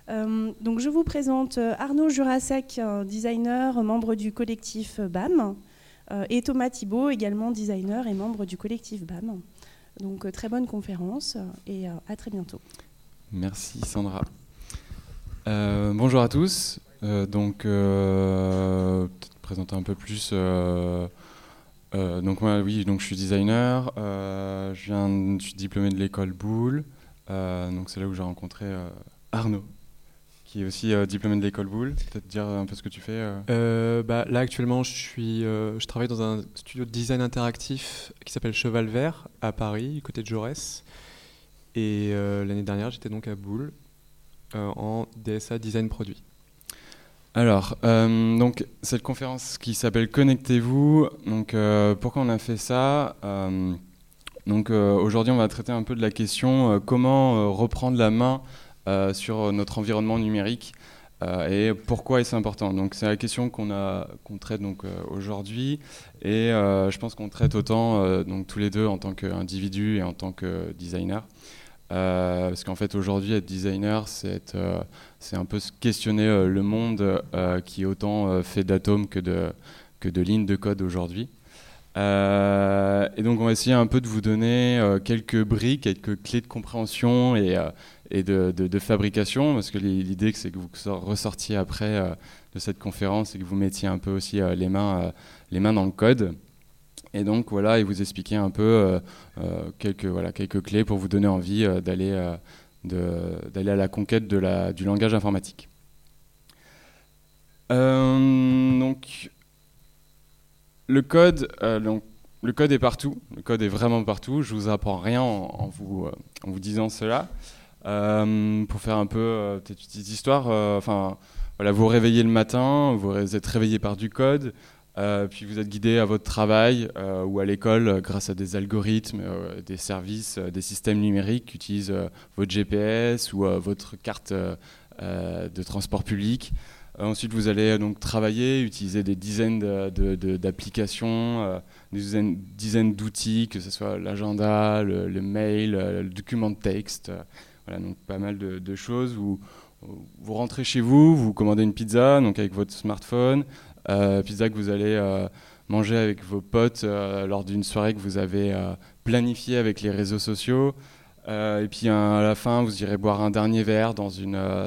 Donc je vous présente Arnaud Jurasek, designer, membre du collectif BAM, et Thomas Thibault, également designer et membre du collectif BAM. Donc très bonne conférence et à très bientôt. Merci Sandra. Bonjour à tous. Peut-être présenter un peu plus. Donc moi, oui, donc je suis designer. Je suis diplômé de l'école Boulle. Donc c'est là où j'ai rencontré Arnaud, qui est aussi diplômé de l'école Boulle. Peut-être dire un peu ce que tu fais. Là actuellement je travaille dans un studio de design interactif qui s'appelle Cheval Vert à Paris, du côté de Jaurès. Et l'année dernière j'étais donc à Boulle en DSA Design Produit. Alors, donc cette conférence qui s'appelle Connectez-vous. Donc pourquoi on a fait ça? Aujourd'hui on va traiter un peu de la question comment reprendre la main sur notre environnement numérique et pourquoi est-ce important. Donc c'est la question qu'on traite donc aujourd'hui et je pense qu'on traite autant donc tous les deux en tant qu'individu et en tant que designer. Parce qu'en fait aujourd'hui être designer c'est un peu se questionner le monde qui est autant fait d'atomes que de lignes de code aujourd'hui. Et donc on va essayer un peu de vous donner quelques briques, quelques clés de compréhension et de fabrication, parce que l'idée c'est que vous ressortiez après de cette conférence et que vous mettiez un peu aussi les mains dans le code. Et donc voilà, et vous expliquer un peu quelques clés pour vous donner envie d'aller à la conquête du langage informatique. Donc le code est partout. Le code est vraiment partout. Je vous apprends rien en vous disant cela. Pour faire un peu peut-être une petite histoire. Voilà, vous vous réveillez le matin, vous êtes réveillé par du code. Puis vous êtes guidé à votre travail ou à l'école grâce à des algorithmes, des services, des systèmes numériques qui utilisent votre GPS ou votre carte de transport public. Ensuite, vous allez donc travailler, utiliser des dizaines d'applications, des dizaines d'outils, que ce soit l'agenda, le mail, le document de texte. Voilà, donc pas mal de choses. Vous rentrez chez vous, vous commandez une pizza donc avec votre smartphone. Pizza que vous allez manger avec vos potes lors d'une soirée que vous avez planifiée avec les réseaux sociaux. Et puis à la fin, vous irez boire un dernier verre dans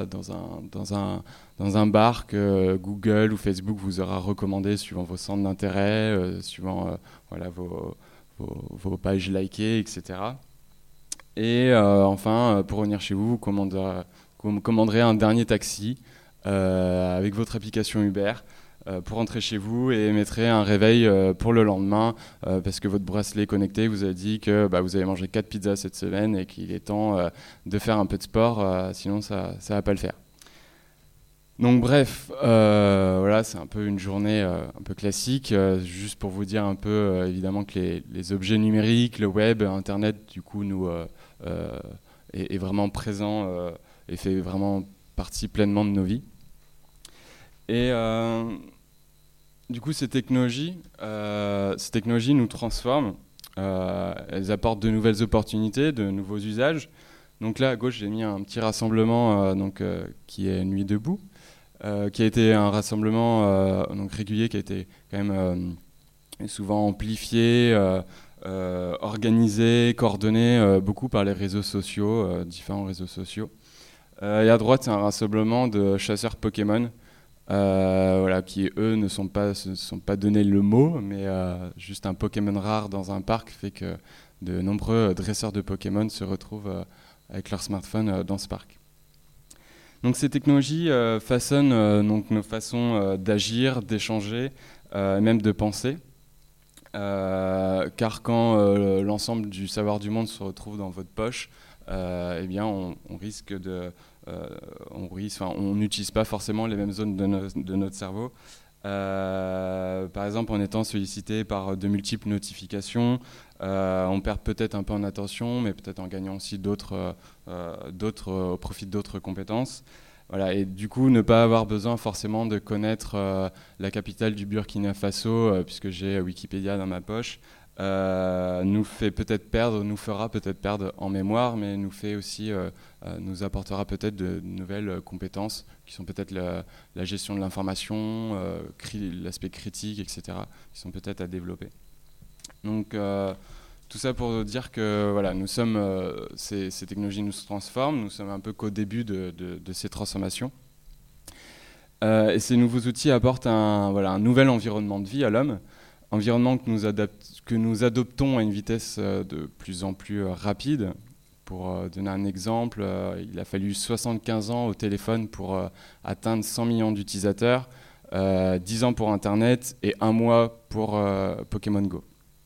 un bar que Google ou Facebook vous aura recommandé suivant vos centres d'intérêt, suivant vos pages likées, etc. Et enfin, pour revenir chez vous, vous commanderez un dernier taxi avec votre application Uber pour rentrer chez vous et mettrez un réveil pour le lendemain parce que votre bracelet connecté vous a dit que vous avez mangé 4 pizzas cette semaine et qu'il est temps de faire un peu de sport, sinon ça va pas le faire. Donc bref, voilà, c'est un peu une journée un peu classique, juste pour vous dire un peu évidemment que les objets numériques, le web, Internet, du coup, est vraiment présent et fait vraiment partie pleinement de nos vies. Et du coup, ces technologies nous transforment, elles apportent de nouvelles opportunités, de nouveaux usages. Donc là, à gauche, j'ai mis un petit rassemblement qui est Nuit debout, qui a été un rassemblement régulier, qui a été quand même souvent amplifié, organisé, coordonné beaucoup par les réseaux sociaux, différents réseaux sociaux. Et à droite, c'est un rassemblement de chasseurs Pokémon, qui eux ne se sont pas donné le mot, mais juste un Pokémon rare dans un parc fait que de nombreux dresseurs de Pokémon se retrouvent avec leur smartphone dans ce parc. Donc ces technologies façonnent donc nos façons d'agir, d'échanger, et même de penser. Car quand l'ensemble du savoir du monde se retrouve dans votre poche, on n'utilise pas forcément les mêmes zones de notre cerveau. Par exemple, en étant sollicité par de multiples notifications, on perd peut-être un peu en attention, mais peut-être en gagnant aussi au profit d'autres compétences. Voilà, et du coup, ne pas avoir besoin forcément de connaître la capitale du Burkina Faso, puisque j'ai Wikipédia dans ma poche, nous fera peut-être perdre en mémoire, mais nous apportera peut-être de nouvelles compétences qui sont peut-être la gestion de l'information, l'aspect critique, etc., qui sont peut-être à développer. Donc tout ça pour dire que voilà, ces technologies nous transforment, nous sommes un peu qu'au début de ces transformations. Et ces nouveaux outils apportent un nouvel environnement de vie à l'homme, environnement que nous adoptons à une vitesse de plus en plus rapide. Pour donner un exemple, il a fallu 75 ans au téléphone pour atteindre 100 millions d'utilisateurs, 10 ans pour Internet et 1 mois pour Pokémon Go.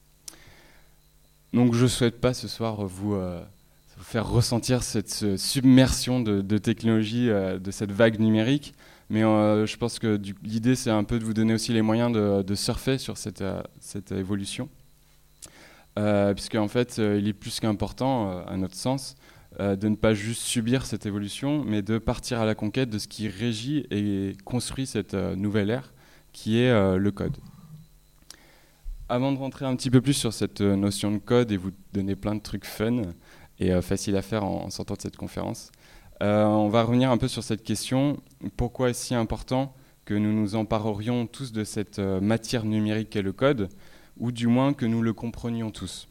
Donc je ne souhaite pas ce soir vous faire ressentir cette submersion de technologie, de cette vague numérique, mais je pense que l'idée c'est un peu de vous donner aussi les moyens de surfer sur cette évolution, puisque en fait il est plus qu'important, à notre sens, de ne pas juste subir cette évolution, mais de partir à la conquête de ce qui régit et construit cette nouvelle ère, qui est le code. Avant de rentrer un petit peu plus sur cette notion de code et vous donner plein de trucs fun et faciles à faire en sortant de cette conférence, on va revenir un peu sur cette question. Pourquoi est-ce si important que nous nous emparerions tous de cette matière numérique qu'est le code, ou du moins que nous le comprenions tous?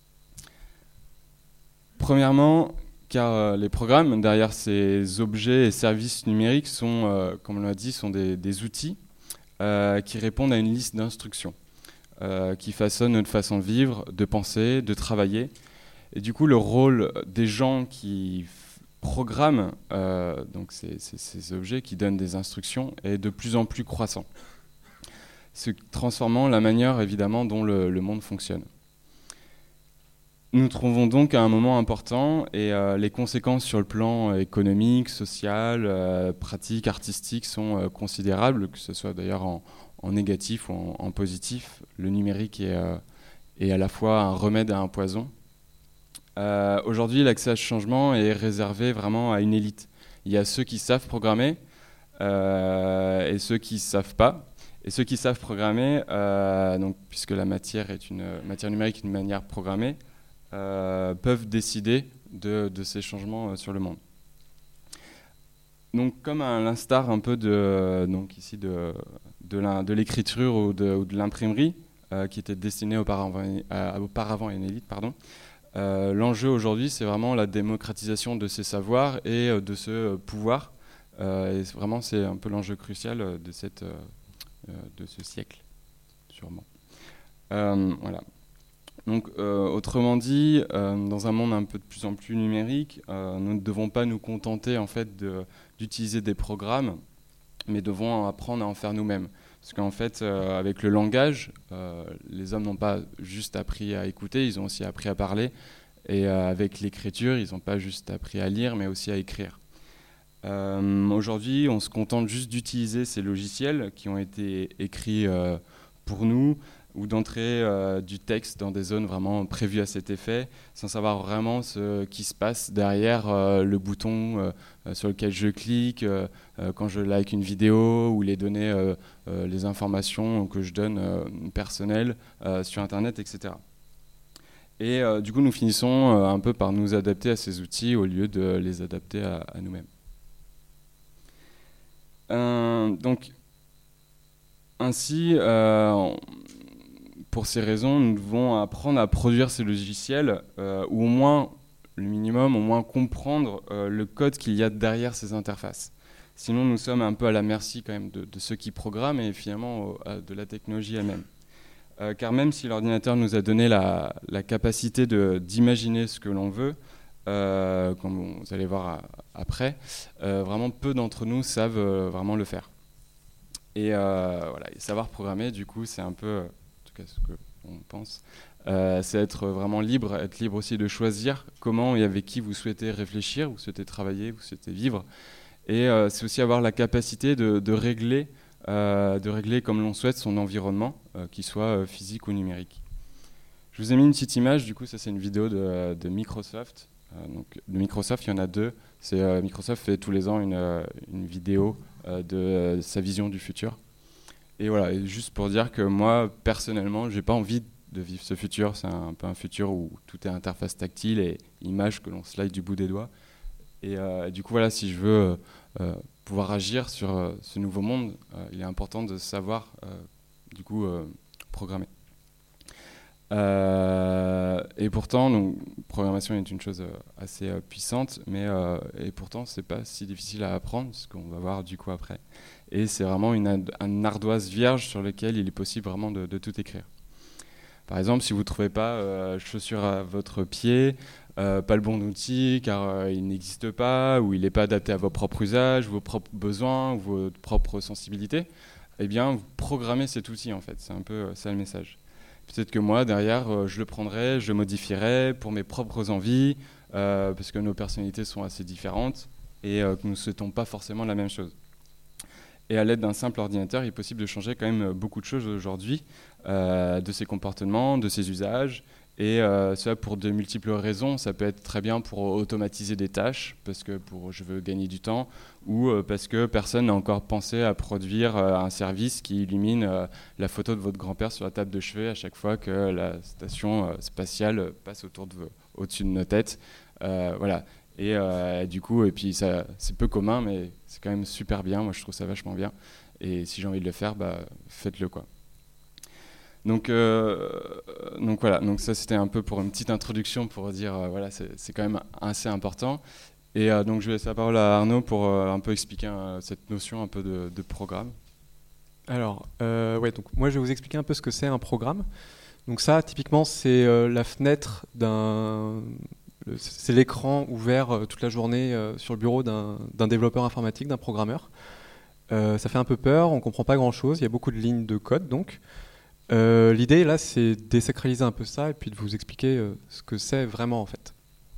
Premièrement, car les programmes derrière ces objets et services numériques sont, comme on l'a dit, sont des outils qui répondent à une liste d'instructions. Qui façonnent notre façon de vivre, de penser, de travailler. Et du coup, le rôle des gens qui programment donc ces objets, qui donnent des instructions, est de plus en plus croissant, se transformant la manière, évidemment, dont le monde fonctionne. Nous trouvons donc à un moment important, et les conséquences sur le plan économique, social, pratique, artistique sont considérables, que ce soit d'ailleurs en négatif ou en positif. Le numérique est à la fois un remède à un poison. Aujourd'hui, l'accès à ce changement est réservé vraiment à une élite. Il y a ceux qui savent programmer et ceux qui ne savent pas. Et ceux qui savent programmer, donc, puisque la matière numérique est une manière programmée, peuvent décider de ces changements sur le monde. Donc, comme à l'instar un peu de l'écriture ou de l'imprimerie, qui était destinée auparavant à une élite, l'enjeu aujourd'hui, c'est vraiment la démocratisation de ces savoirs et de ce pouvoir. Et vraiment, c'est un peu l'enjeu crucial de ce siècle, sûrement. Voilà. Donc, autrement dit, dans un monde un peu de plus en plus numérique, nous ne devons pas nous contenter en fait d'utiliser des programmes, mais devons apprendre à en faire nous-mêmes. Parce qu'en fait, avec le langage, les hommes n'ont pas juste appris à écouter, ils ont aussi appris à parler. Et avec l'écriture, ils n'ont pas juste appris à lire, mais aussi à écrire. Aujourd'hui, on se contente juste d'utiliser ces logiciels qui ont été écrits pour nous, ou d'entrer du texte dans des zones vraiment prévues à cet effet, sans savoir vraiment ce qui se passe derrière le bouton sur lequel je clique, quand je like une vidéo, ou les données, les informations que je donne personnelles sur Internet, etc. Et du coup, nous finissons un peu par nous adapter à ces outils au lieu de les adapter à nous-mêmes. Donc, ainsi, pour ces raisons, nous devons apprendre à produire ces logiciels, ou au moins, le minimum, au moins comprendre le code qu'il y a derrière ces interfaces. Sinon, nous sommes un peu à la merci quand même de ceux qui programment et finalement de la technologie elle-même. Car même si l'ordinateur nous a donné la capacité d'imaginer ce que l'on veut, comme vous allez voir après, vraiment peu d'entre nous savent vraiment le faire. Et voilà, et savoir programmer, du coup, c'est un peu, en tout cas ce que on pense, c'est être vraiment libre, être libre aussi de choisir comment et avec qui vous souhaitez réfléchir, vous souhaitez travailler, vous souhaitez vivre. Et c'est aussi avoir la capacité de régler comme l'on souhaite son environnement, qu'il soit physique ou numérique. Je vous ai mis une petite image, du coup ça c'est une vidéo de Microsoft. Donc, de Microsoft, il y en a deux. Microsoft fait tous les ans une vidéo de sa vision du futur. Et voilà, et juste pour dire que moi, personnellement, j'ai pas envie de vivre ce futur. C'est un peu un futur où tout est interface tactile et image que l'on slide du bout des doigts. Et du coup, voilà, si je veux pouvoir agir sur ce nouveau monde, il est important de savoir, du coup, programmer. Et pourtant, donc, programmation est une chose assez puissante, et pourtant, c'est pas si difficile à apprendre, ce qu'on va voir du coup après. Et c'est vraiment une ardoise vierge sur laquelle il est possible vraiment de tout écrire. Par exemple, si vous ne trouvez pas chaussure à votre pied, pas le bon outil car il n'existe pas, ou il n'est pas adapté à vos propres usages, vos propres besoins, ou vos propres sensibilités, eh bien, vous programmez cet outil en fait. C'est un peu ça le message. Peut-être que moi, derrière, je le prendrai, je le modifierai pour mes propres envies, parce que nos personnalités sont assez différentes et que nous ne souhaitons pas forcément la même chose. Et à l'aide d'un simple ordinateur, il est possible de changer quand même beaucoup de choses aujourd'hui, de ses comportements, de ses usages, et ça pour de multiples raisons. Ça peut être très bien pour automatiser des tâches, parce que je veux gagner du temps, ou parce que personne n'a encore pensé à produire un service qui illumine la photo de votre grand-père sur la table de chevet à chaque fois que la station spatiale passe au-dessus de nos têtes. Voilà. Et du coup, et puis ça, c'est peu commun, mais c'est quand même super bien. Moi, je trouve ça vachement bien. Et si j'ai envie de le faire, faites-le, quoi. Donc voilà. Donc ça, c'était un peu pour une petite introduction pour dire, voilà, c'est quand même assez important. Et donc je vais laisser la parole à Arnaud pour un peu expliquer cette notion un peu de programme. Alors, donc moi, je vais vous expliquer un peu ce que c'est un programme. Donc ça, typiquement, c'est la fenêtre c'est l'écran ouvert toute la journée sur le bureau d'un développeur informatique, d'un programmeur. Ça fait un peu peur, on ne comprend pas grand-chose, il y a beaucoup de lignes de code donc. L'idée là, c'est de désacraliser un peu ça et puis de vous expliquer ce que c'est vraiment en fait.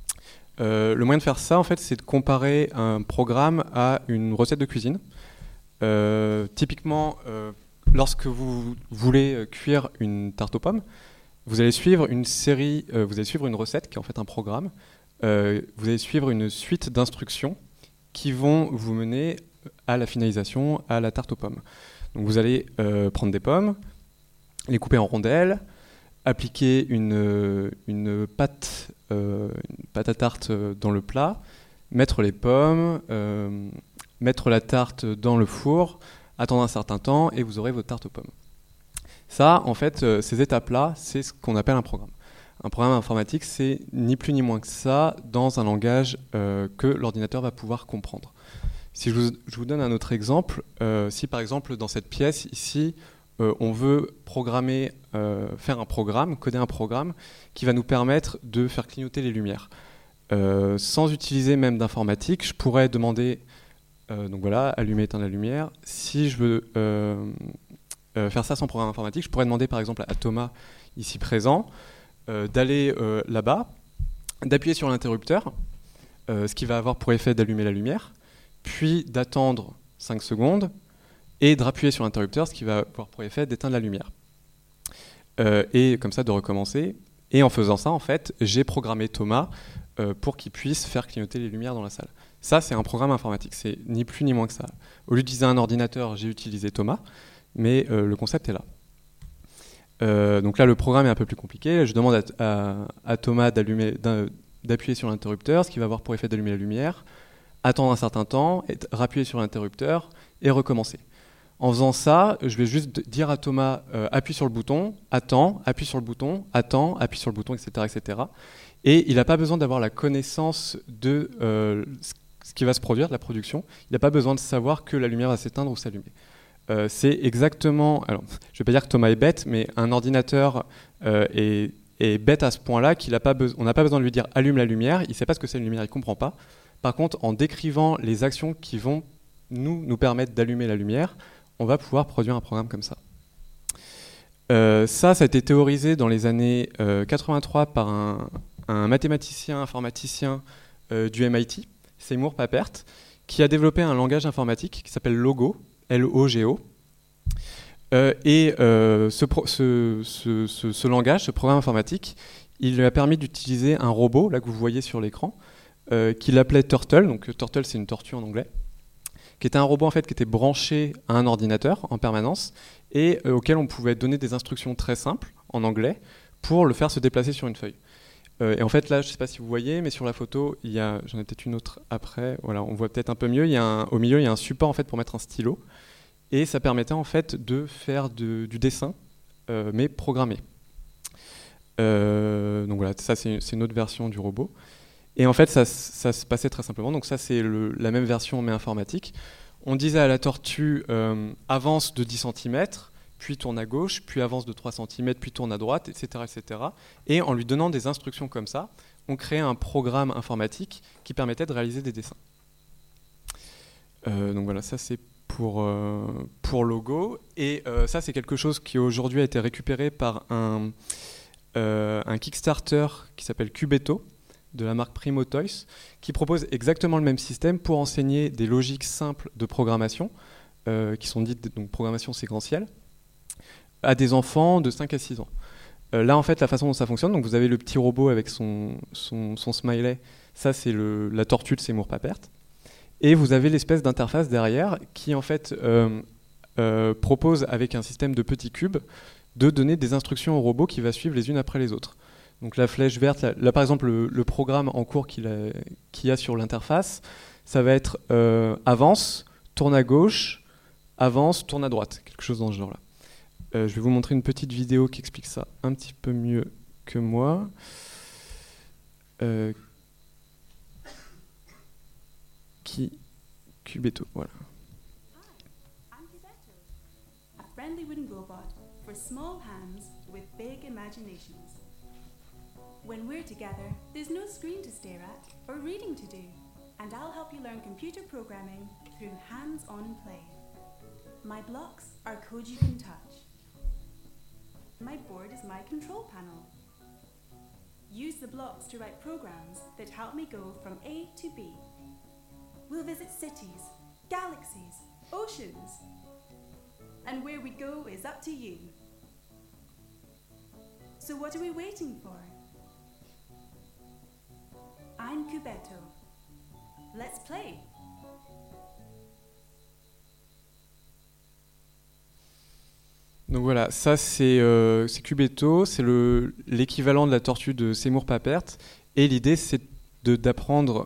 Le moyen de faire ça en fait, c'est de comparer un programme à une recette de cuisine. Typiquement, lorsque vous voulez cuire une tarte aux pommes, vous allez suivre une recette qui est en fait un programme. Vous allez suivre une suite d'instructions qui vont vous mener à la finalisation, à la tarte aux pommes. Donc vous allez prendre des pommes, les couper en rondelles, appliquer une pâte à tarte dans le plat, mettre les pommes, mettre la tarte dans le four, attendre un certain temps et vous aurez votre tarte aux pommes. Ça, en fait, ces étapes-là, c'est ce qu'on appelle un programme. Un programme informatique, c'est ni plus ni moins que ça dans un langage que l'ordinateur va pouvoir comprendre. Si je vous donne un autre exemple, si par exemple dans cette pièce ici, on veut faire un programme, coder un programme qui va nous permettre de faire clignoter les lumières. Sans utiliser même d'informatique, je pourrais demander, donc voilà, allumer, éteindre la lumière. Si je veux faire ça sans programme informatique, je pourrais demander par exemple à Thomas, ici présent, d'aller là-bas, d'appuyer sur l'interrupteur, ce qui va avoir pour effet d'allumer la lumière, puis d'attendre 5 secondes et de rappuyer sur l'interrupteur, ce qui va avoir pour effet d'éteindre la lumière. Et comme ça de recommencer. Et en faisant ça, en fait, j'ai programmé Thomas pour qu'il puisse faire clignoter les lumières dans la salle. Ça, c'est un programme informatique, c'est ni plus ni moins que ça. Au lieu d'utiliser un ordinateur, j'ai utilisé Thomas, mais le concept est là. Donc là, le programme est un peu plus compliqué. Je demande à Thomas d'appuyer sur l'interrupteur, ce qui va avoir pour effet d'allumer la lumière, attendre un certain temps, rappuyer sur l'interrupteur et recommencer. En faisant ça, je vais juste dire à Thomas appuie sur le bouton, attends, appuie sur le bouton, attends, appuie sur le bouton, etc. etc. Et il n'a pas besoin d'avoir la connaissance de ce qui va se produire, de la production. Il n'a pas besoin de savoir que la lumière va s'éteindre ou s'allumer. C'est exactement... Alors, je ne vais pas dire que Thomas est bête, mais un ordinateur est bête à ce point-là on n'a pas besoin de lui dire « allume la lumière », il ne sait pas ce que c'est une lumière, il ne comprend pas. Par contre, en décrivant les actions qui vont nous permettre d'allumer la lumière, on va pouvoir produire un programme comme ça. Ça a été théorisé dans les années 83 par un mathématicien, informaticien du MIT, Seymour Papert, qui a développé un langage informatique qui s'appelle Logo, L-O-G-O. Ce langage, ce programme informatique, il lui a permis d'utiliser un robot, là que vous voyez sur l'écran, qu'il appelait Turtle. Donc Turtle, c'est une tortue en anglais, qui était un robot en fait qui était branché à un ordinateur en permanence et auquel on pouvait donner des instructions très simples en anglais pour le faire se déplacer sur une feuille. Et en fait, là, je ne sais pas si vous voyez, mais sur la photo, j'en ai peut-être une autre après. Voilà, on voit peut-être un peu mieux. Au milieu, il y a un support en fait, pour mettre un stylo. Et ça permettait en fait, de faire du dessin, mais programmé. Donc voilà, ça, c'est une autre version du robot. Et en fait, ça se passait très simplement. Donc ça, c'est la même version, mais informatique. On disait à la tortue, avance de 10 cm, puis tourne à gauche, puis avance de 3 cm, puis tourne à droite, etc., etc. Et en lui donnant des instructions comme ça, on créait un programme informatique qui permettait de réaliser des dessins. Donc voilà, ça c'est pour Logo. Et ça, c'est quelque chose qui aujourd'hui a été récupéré par un Kickstarter qui s'appelle Cubeto, de la marque Primo Toys, qui propose exactement le même système pour enseigner des logiques simples de programmation, qui sont dites donc programmation séquentielle, à des enfants de 5 à 6 ans. Là, en fait, la façon dont ça fonctionne, donc vous avez le petit robot avec son smiley, ça c'est la tortue de Seymour Papert, et vous avez l'espèce d'interface derrière qui, en fait, propose, avec un système de petits cubes, de donner des instructions au robot qui va suivre les unes après les autres. Donc la flèche verte, là par exemple, le programme en cours qu'il y a sur l'interface, ça va être avance, tourne à gauche, avance, tourne à droite, quelque chose dans ce genre-là. Je vais vous montrer une petite vidéo qui explique ça un petit peu mieux que moi. Cubeto, voilà. Hi, I'm Cubeto, a friendly wooden robot for small hands with big imaginations. When we're together, there's no screen to stare at or reading to do, and I'll help you learn computer programming through hands-on play. My blocks are code you can touch. My board is my control panel. Use the blocks to write programs that help me go from A to B. We'll visit cities, galaxies, oceans. And where we go is up to you. So what are we waiting for? I'm Cubeto. Let's play. Donc voilà, ça c'est Cubeto, c'est l'équivalent de la tortue de Seymour Papert. Et l'idée c'est d'apprendre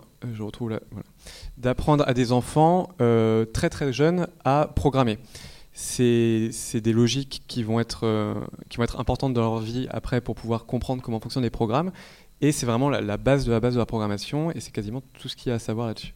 à des enfants très très jeunes à programmer. C'est des logiques qui vont être importantes dans leur vie après pour pouvoir comprendre comment fonctionnent les programmes. Et c'est vraiment la base de la programmation, et c'est quasiment tout ce qu'il y a à savoir là-dessus.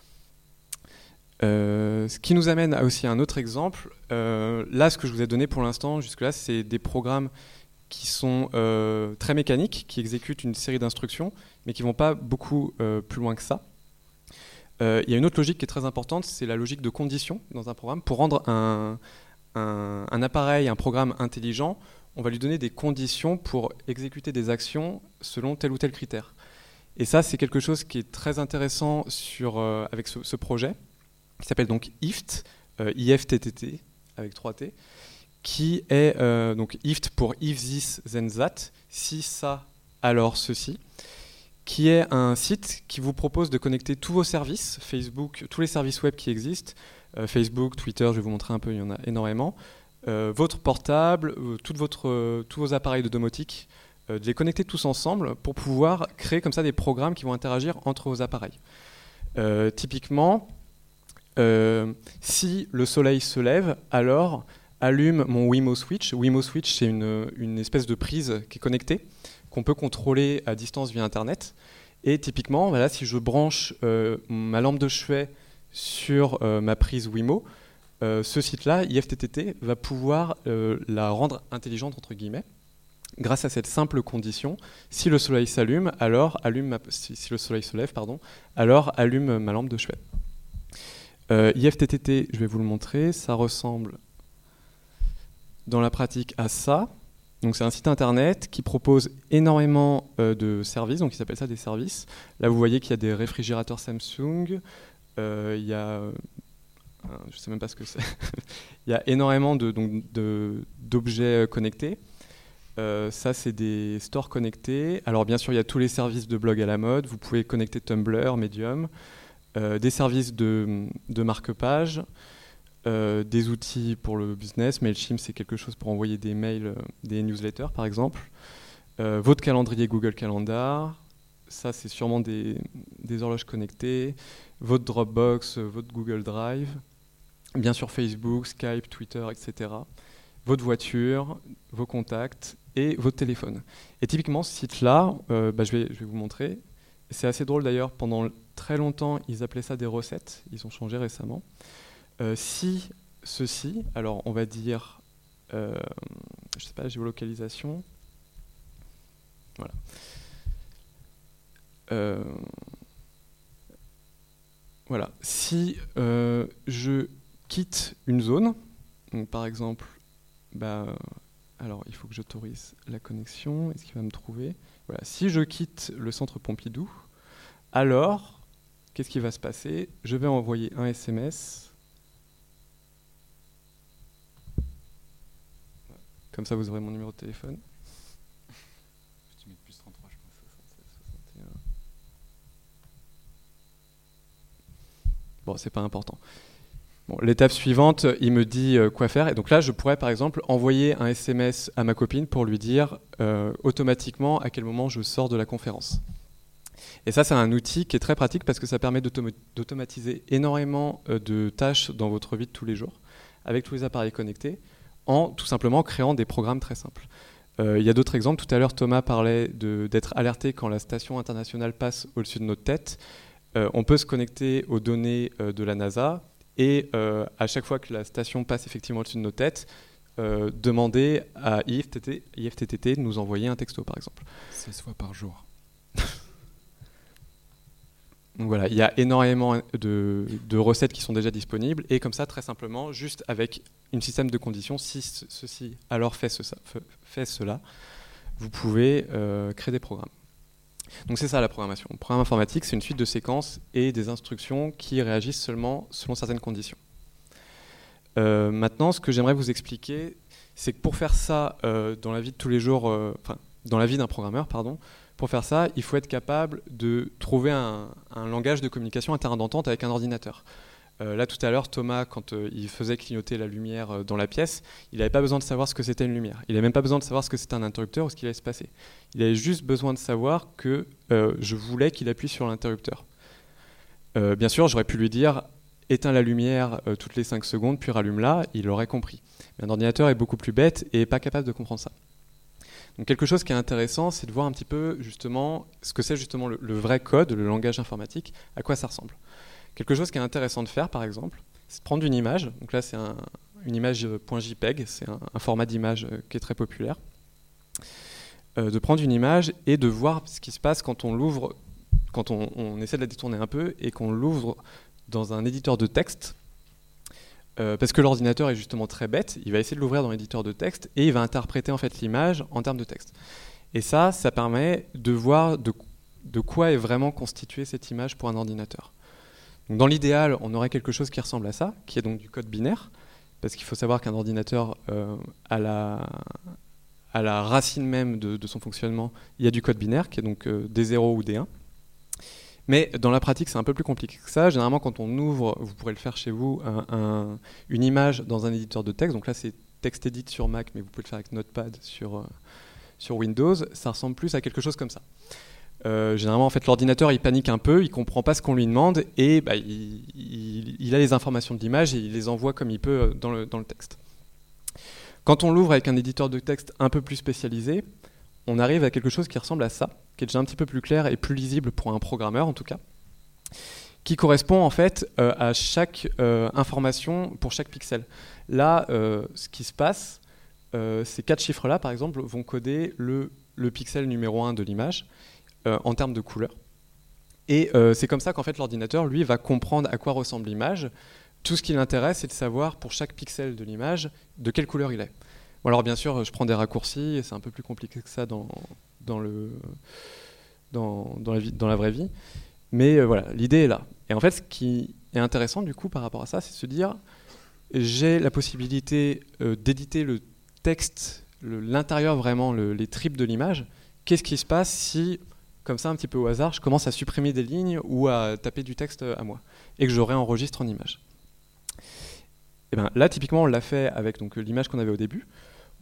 Ce qui nous amène aussi à un autre exemple. Là, ce que je vous ai donné pour l'instant, jusque-là, c'est des programmes qui sont très mécaniques, qui exécutent une série d'instructions, mais qui ne vont pas beaucoup plus loin que ça. Il y a une autre logique qui est très importante, c'est la logique de condition dans un programme. Pour rendre un appareil, un programme intelligent, on va lui donner des conditions pour exécuter des actions selon tel ou tel critère. Et ça, c'est quelque chose qui est très intéressant avec ce projet, qui s'appelle donc IFT, IFTTT, avec 3 T, qui est donc IFT pour If This Then That, si ça, alors ceci, qui est un site qui vous propose de connecter tous vos services, Facebook, tous les services web qui existent, Facebook, Twitter, je vais vous montrer un peu, il y en a énormément, votre portable, tous vos appareils de domotique, de les connecter tous ensemble pour pouvoir créer comme ça des programmes qui vont interagir entre vos appareils. Typiquement, si le soleil se lève, alors allume mon Wemo Switch. Wemo Switch, c'est une espèce de prise qui est connectée, qu'on peut contrôler à distance via Internet. Et typiquement, voilà, si je branche ma lampe de chevet sur ma prise Wemo, ce site-là, IFTTT, va pouvoir la rendre intelligente, entre guillemets, grâce à cette simple condition. Si le soleil s'allume, alors si le soleil se lève, alors allume ma lampe de chevet. IFTTT, je vais vous le montrer, ça ressemble dans la pratique à ça. Donc c'est un site internet qui propose énormément de services, donc il s'appelle ça des services. Là vous voyez qu'il y a des réfrigérateurs Samsung, il y a, je sais même pas ce que c'est, il y a énormément d'objets connectés. Ça c'est des stores connectés. Alors bien sûr il y a tous les services de blog à la mode, vous pouvez connecter Tumblr, Medium, des services de marque-page, des outils pour le business. Mailchimp, c'est quelque chose pour envoyer des mails, des newsletters par exemple. votre calendrier Google Calendar, ça c'est sûrement des horloges connectées, votre Dropbox, votre Google Drive, bien sûr Facebook, Skype, Twitter, etc. Votre voiture, vos contacts et votre téléphone. Et typiquement, ce site-là, je vais vous montrer. C'est assez drôle d'ailleurs, pendant très longtemps, ils appelaient ça des recettes. Ils ont changé récemment. Si ceci, alors on va dire, je sais pas, géolocalisation. Voilà. Voilà. Si je quitte une zone, donc par exemple, alors il faut que j'autorise la connexion. Est-ce qu'il va me trouver ? Voilà. Si je quitte le centre Pompidou, alors qu'est-ce qui va se passer ? Je vais envoyer un SMS. Comme ça, vous aurez mon numéro de téléphone. Tu mets plus 33, je pense, 76, 61. Bon, c'est pas important. Bon, l'étape suivante, il me dit quoi faire. Et donc là, je pourrais, par exemple, envoyer un SMS à ma copine pour lui dire automatiquement à quel moment je sors de la conférence. Et ça, c'est un outil qui est très pratique parce que ça permet d'automatiser énormément de tâches dans votre vie de tous les jours avec tous les appareils connectés en tout simplement créant des programmes très simples. Il y a d'autres exemples. Tout à l'heure, Thomas parlait d'être alerté quand la station internationale passe au-dessus de notre tête. On peut se connecter aux données de la NASA et à chaque fois que la station passe effectivement au-dessus de nos têtes, demander à IFTTT de nous envoyer un texto, par exemple. 16 fois par jour. Donc voilà, il y a énormément de recettes qui sont déjà disponibles et comme ça, très simplement, juste avec un système de conditions, si ceci alors fait cela, vous pouvez créer des programmes. Donc c'est ça la programmation. Le programme informatique, c'est une suite de séquences et des instructions qui réagissent seulement selon certaines conditions. Maintenant, ce que j'aimerais vous expliquer, c'est que pour faire ça dans la vie de tous les jours, dans la vie d'un programmeur, pardon, pour faire ça, il faut être capable de trouver un langage de communication, un terrain d'entente avec un ordinateur. Là, tout à l'heure, Thomas, quand il faisait clignoter la lumière dans la pièce, il n'avait pas besoin de savoir ce que c'était une lumière. Il n'avait même pas besoin de savoir ce que c'était un interrupteur ou ce qu'il allait se passer. Il avait juste besoin de savoir que je voulais qu'il appuie sur l'interrupteur. Bien sûr, j'aurais pu lui dire « éteins la lumière toutes les 5 secondes, puis rallume-la », il aurait compris. Mais un ordinateur est beaucoup plus bête et n'est pas capable de comprendre ça. Donc quelque chose qui est intéressant, c'est de voir un petit peu justement ce que c'est justement le vrai code, le langage informatique, à quoi ça ressemble. Quelque chose qui est intéressant de faire, par exemple, c'est de prendre une image. Donc là, c'est une image .jpeg, c'est un format d'image qui est très populaire. De prendre une image et de voir ce qui se passe quand on l'ouvre, quand on essaie de la détourner un peu et qu'on l'ouvre dans un éditeur de texte. Parce que l'ordinateur est justement très bête, il va essayer de l'ouvrir dans l'éditeur de texte et il va interpréter en fait l'image en termes de texte. Et ça permet de voir de quoi est vraiment constituée cette image pour un ordinateur. Donc dans l'idéal, on aurait quelque chose qui ressemble à ça, qui est donc du code binaire, parce qu'il faut savoir qu'un ordinateur, à la racine même de son fonctionnement, il y a du code binaire, qui est donc des 0 ou des 1. Mais dans la pratique, c'est un peu plus compliqué que ça. Généralement, quand on ouvre, vous pourrez le faire chez vous, une image dans un éditeur de texte. Donc là, c'est TextEdit sur Mac, mais vous pouvez le faire avec Notepad sur Windows. Ça ressemble plus à quelque chose comme ça. Généralement, en fait, l'ordinateur, il panique un peu, il comprend pas ce qu'on lui demande et il a les informations de l'image et il les envoie comme il peut dans le texte. Quand on l'ouvre avec un éditeur de texte un peu plus spécialisé, on arrive à quelque chose qui ressemble à ça, qui est déjà un petit peu plus clair et plus lisible pour un programmeur en tout cas, qui correspond en fait à chaque information pour chaque pixel. Là, ce qui se passe, ces 4 chiffres-là, par exemple, vont coder le pixel numéro 1 de l'image en termes de couleur. Et c'est comme ça qu'en fait l'ordinateur, lui, va comprendre à quoi ressemble l'image. Tout ce qui l'intéresse, c'est de savoir pour chaque pixel de l'image de quelle couleur il est. Bon, alors bien sûr, je prends des raccourcis, et c'est un peu plus compliqué que ça dans la vraie vie. Mais voilà, l'idée est là. Et en fait, ce qui est intéressant du coup par rapport à ça, c'est de se dire, j'ai la possibilité d'éditer le texte, l'intérieur vraiment, les tripes de l'image. Qu'est-ce qui se passe si, comme ça un petit peu au hasard, je commence à supprimer des lignes ou à taper du texte à moi et que je réenregistre en image? Et bien là, typiquement, on l'a fait avec donc l'image qu'on avait au début.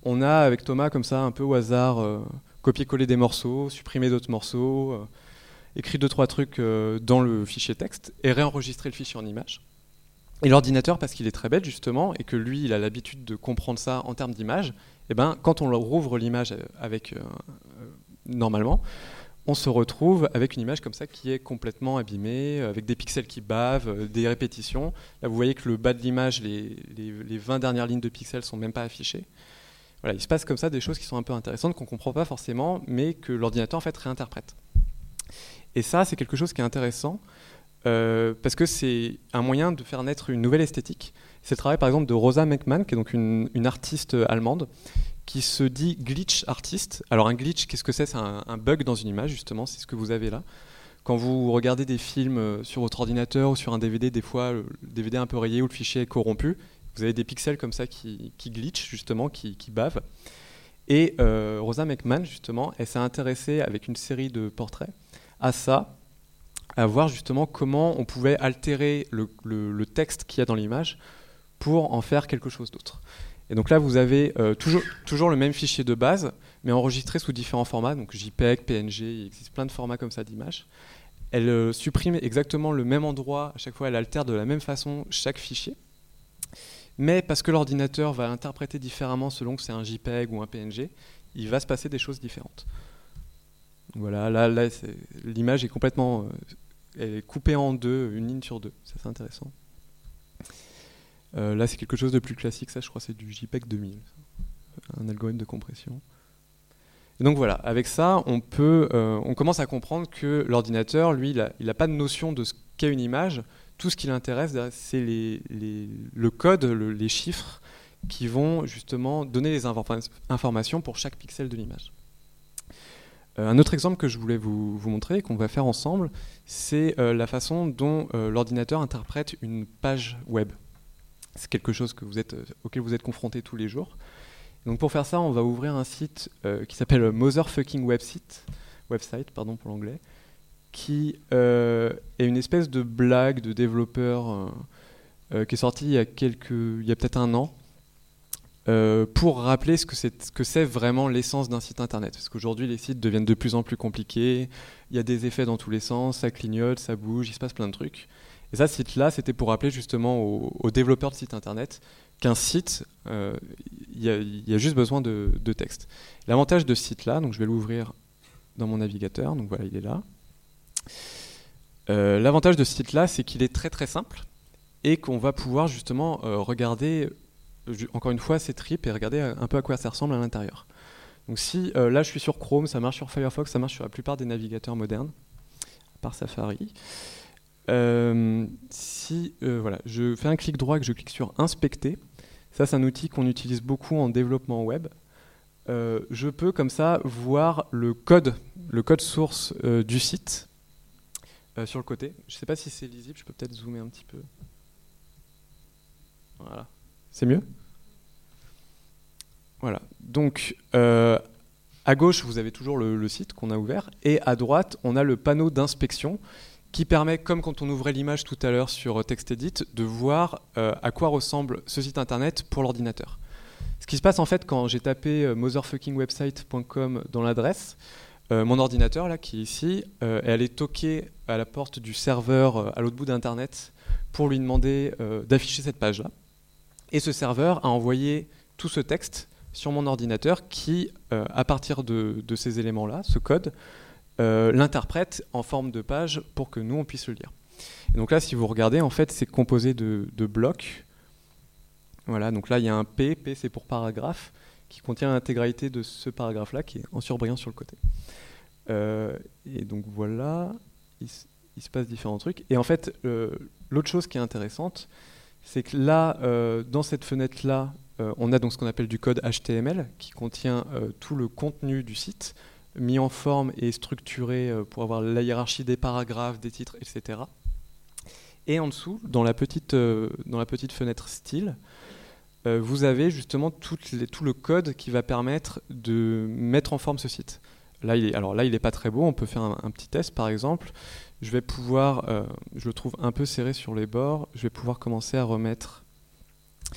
on a avec Thomas comme ça un peu au hasard copier-coller des morceaux, supprimer d'autres morceaux, écrire 2-3 trucs dans le fichier texte et réenregistrer le fichier en image. Et l'ordinateur, parce qu'il est très bête justement et que lui il a l'habitude de comprendre ça en termes d'image, et ben quand on rouvre l'image avec normalement, on se retrouve avec une image comme ça qui est complètement abîmée, avec des pixels qui bavent, des répétitions. Là, vous voyez que le bas de l'image, les 20 dernières lignes de pixels ne sont même pas affichées. Voilà, il se passe comme ça des choses qui sont un peu intéressantes, qu'on ne comprend pas forcément, mais que l'ordinateur en fait réinterprète. Et ça, c'est quelque chose qui est intéressant, parce que c'est un moyen de faire naître une nouvelle esthétique. C'est le travail par exemple de Rosa Menkmann, qui est donc une artiste allemande, qui se dit glitch artiste. Alors un glitch, qu'est-ce que c'est ? C'est un bug dans une image, justement, c'est ce que vous avez là. Quand vous regardez des films sur votre ordinateur ou sur un DVD, des fois le DVD est un peu rayé ou le fichier est corrompu, vous avez des pixels comme ça qui glitchent, justement, qui bavent. Et Rosa Menkmann, justement, elle s'est intéressée avec une série de portraits à ça, à voir justement comment on pouvait altérer le texte qu'il y a dans l'image pour en faire quelque chose d'autre. Et donc là, vous avez toujours le même fichier de base, mais enregistré sous différents formats, donc JPEG, PNG, il existe plein de formats comme ça d'images. Elle supprime exactement le même endroit, à chaque fois elle altère de la même façon chaque fichier. Mais parce que l'ordinateur va l'interpréter différemment selon que c'est un JPEG ou un PNG, il va se passer des choses différentes. Voilà, là l'image est complètement elle est coupée en deux, une ligne sur deux, ça c'est intéressant. Là, c'est quelque chose de plus classique, ça je crois c'est du JPEG 2000, un algorithme de compression. Et donc voilà, avec ça, on commence à comprendre que l'ordinateur, lui, il n'a pas de notion de ce qu'est une image. Tout ce qui l'intéresse, c'est le code, les chiffres qui vont justement donner les informations pour chaque pixel de l'image. Un autre exemple que je voulais vous montrer, qu'on va faire ensemble, c'est la façon dont l'ordinateur interprète une page web. C'est quelque chose auquel vous êtes confrontés tous les jours. Donc pour faire ça, on va ouvrir un site qui s'appelle Motherfucking Website, pour l'anglais, qui est une espèce de blague de développeur qui est sorti il y a peut-être un an, pour rappeler ce que c'est vraiment l'essence d'un site internet. Parce qu'aujourd'hui, les sites deviennent de plus en plus compliqués, il y a des effets dans tous les sens, ça clignote, ça bouge, il se passe plein de trucs. Et ça, ce site-là, c'était pour rappeler justement aux développeurs de sites internet qu'un site, il y a juste besoin de texte. L'avantage de ce site-là, donc je vais l'ouvrir dans mon navigateur, donc voilà, il est là. L'avantage de ce site-là, c'est qu'il est très très simple et qu'on va pouvoir justement regarder, encore une fois, ces tripes et regarder un peu à quoi ça ressemble à l'intérieur. Donc si là je suis sur Chrome, ça marche sur Firefox, ça marche sur la plupart des navigateurs modernes, à part Safari. Voilà, je fais un clic droit et que je clique sur Inspecter. Ça, c'est un outil qu'on utilise beaucoup en développement web. Je peux comme ça voir le code source du site sur le côté. Je ne sais pas si c'est lisible, je peux peut-être zoomer un petit peu. Voilà, c'est mieux ? Voilà, donc à gauche, vous avez toujours le site qu'on a ouvert, et à droite, on a le panneau d'inspection qui permet, comme quand on ouvrait l'image tout à l'heure sur TextEdit, de voir à quoi ressemble ce site internet pour l'ordinateur. Ce qui se passe en fait quand j'ai tapé motherfuckingwebsite.com dans l'adresse, mon ordinateur là, qui est ici, est allé toquer à la porte du serveur à l'autre bout d'internet pour lui demander d'afficher cette page-là. Et ce serveur a envoyé tout ce texte sur mon ordinateur qui, à partir de ces éléments-là, ce code, l'interprète en forme de page pour que nous on puisse le lire. Et donc là, si vous regardez, en fait, c'est composé de blocs. Voilà, donc là il y a un P c'est pour paragraphe, qui contient l'intégralité de ce paragraphe-là, qui est en surbrillant sur le côté. Et donc voilà, il se passe différents trucs. Et en fait, l'autre chose qui est intéressante, c'est que là, dans cette fenêtre-là, on a donc ce qu'on appelle du code HTML, qui contient tout le contenu du site, mis en forme et structuré pour avoir la hiérarchie des paragraphes, des titres, etc. Et en dessous, dans la petite fenêtre style, vous avez justement tout le code qui va permettre de mettre en forme ce site. Là, il n'est pas très beau, on peut faire un petit test par exemple. Je vais pouvoir, je le trouve un peu serré sur les bords, je vais pouvoir commencer à remettre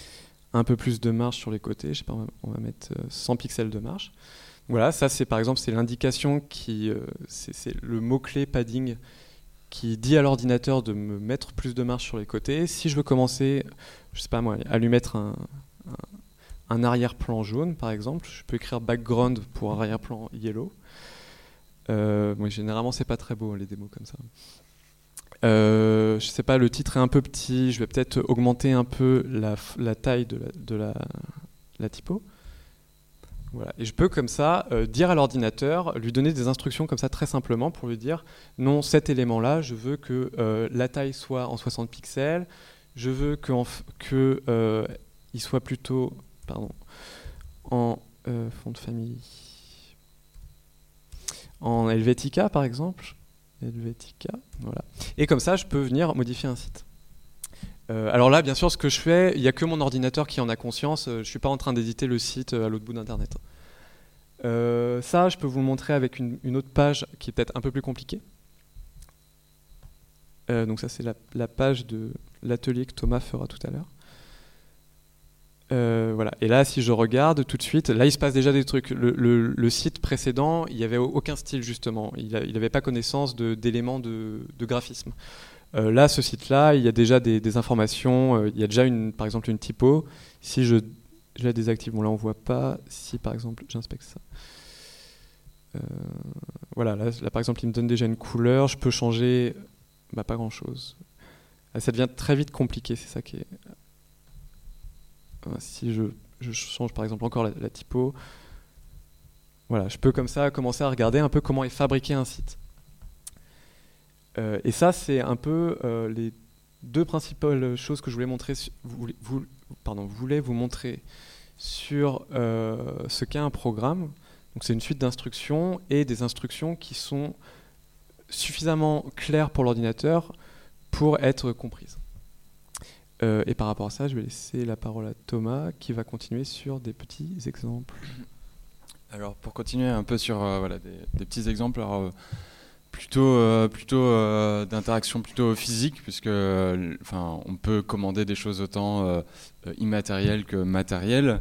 un peu plus de marge sur les côtés. Je sais pas, on va mettre 100 pixels de marge. Voilà, ça c'est par exemple c'est l'indication c'est le mot-clé padding qui dit à l'ordinateur de me mettre plus de marge sur les côtés. Si je veux commencer, je sais pas moi, à lui mettre un arrière-plan jaune par exemple, je peux écrire background pour arrière-plan yellow. Moi, généralement c'est pas très beau les démos comme ça. Je sais pas, le titre est un peu petit, je vais peut-être augmenter un peu la taille de la typo. Voilà. Et je peux comme ça dire à l'ordinateur, lui donner des instructions comme ça très simplement pour lui dire non, cet élément-là, je veux que la taille soit en 60 pixels, je veux qu'il soit plutôt en fond de famille, en Helvetica par exemple. Helvetica, voilà. Et comme ça, je peux venir modifier un site. Alors là, bien sûr, ce que je fais, il n'y a que mon ordinateur qui en a conscience. Je ne suis pas en train d'éditer le site à l'autre bout d'Internet. Ça, je peux vous le montrer avec une autre page qui est peut-être un peu plus compliquée. Donc ça, c'est la page de l'atelier que Thomas fera tout à l'heure. Voilà. Et là, si je regarde tout de suite, là, il se passe déjà des trucs. Le site précédent, il n'y avait aucun style, justement. Il n'avait pas connaissance d'éléments de graphisme. Là, ce site-là, il y a déjà des informations. Il y a déjà, par exemple, une typo. Si je la désactive, bon là, on ne voit pas. Si, par exemple, j'inspecte ça. Voilà, là, par exemple, il me donne déjà une couleur. Je peux changer pas grand-chose. Là, ça devient très vite compliqué, c'est ça qui est... Si je change, par exemple, encore la typo, voilà, je peux comme ça commencer à regarder un peu comment est fabriqué un site. Et ça, c'est un peu les deux principales choses que je voulais montrer, voulais vous montrer sur ce qu'est un programme. Donc, c'est une suite d'instructions et des instructions qui sont suffisamment claires pour l'ordinateur pour être comprises. Et par rapport à ça, je vais laisser la parole à Thomas qui va continuer sur des petits exemples. Alors, pour continuer un peu sur des petits exemples, alors, plutôt d'interaction plutôt physique, puisque on peut commander des choses autant immatérielles que matérielles.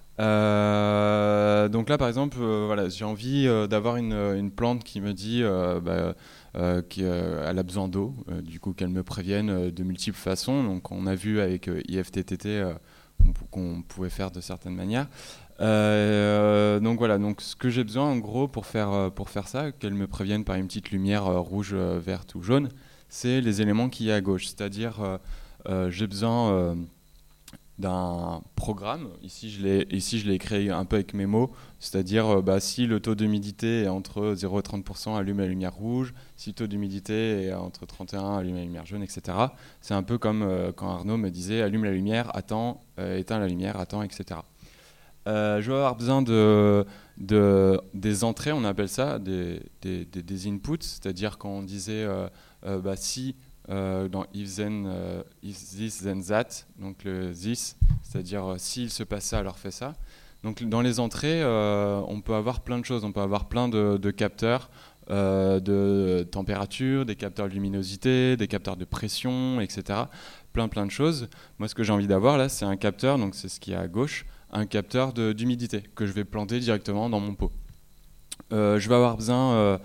Donc là, par exemple, j'ai envie d'avoir une plante qui me dit qu'elle a besoin d'eau, du coup qu'elle me prévienne de multiples façons. Donc on a vu avec IFTTT qu'on pouvait faire de certaines manières. Donc voilà, donc ce que j'ai besoin en gros pour faire ça, qu'elle me prévienne par une petite lumière rouge, verte ou jaune, c'est les éléments qu'il y a à gauche. C'est-à-dire j'ai besoin d'un programme. Ici je l'ai écrit un peu avec mes mots, c'est-à-dire si le taux d'humidité est entre 0 et 30%, allume la lumière rouge, si le taux d'humidité est entre 31, allume la lumière jaune, etc. C'est un peu comme quand Arnaud me disait allume la lumière, attends, éteins la lumière, attends, etc. Je vais avoir besoin des entrées, on appelle ça des inputs, c'est-à-dire quand on disait si dans if this then that, donc le this, c'est-à-dire s'il se passe ça, alors fais ça. Donc dans les entrées, on peut avoir plein de choses, on peut avoir plein de capteurs de température, des capteurs de luminosité, des capteurs de pression, etc. Plein de choses. Moi, ce que j'ai envie d'avoir là, c'est un capteur, donc c'est ce qui est à gauche, un capteur d'humidité que je vais planter directement dans mon pot. Je vais avoir besoin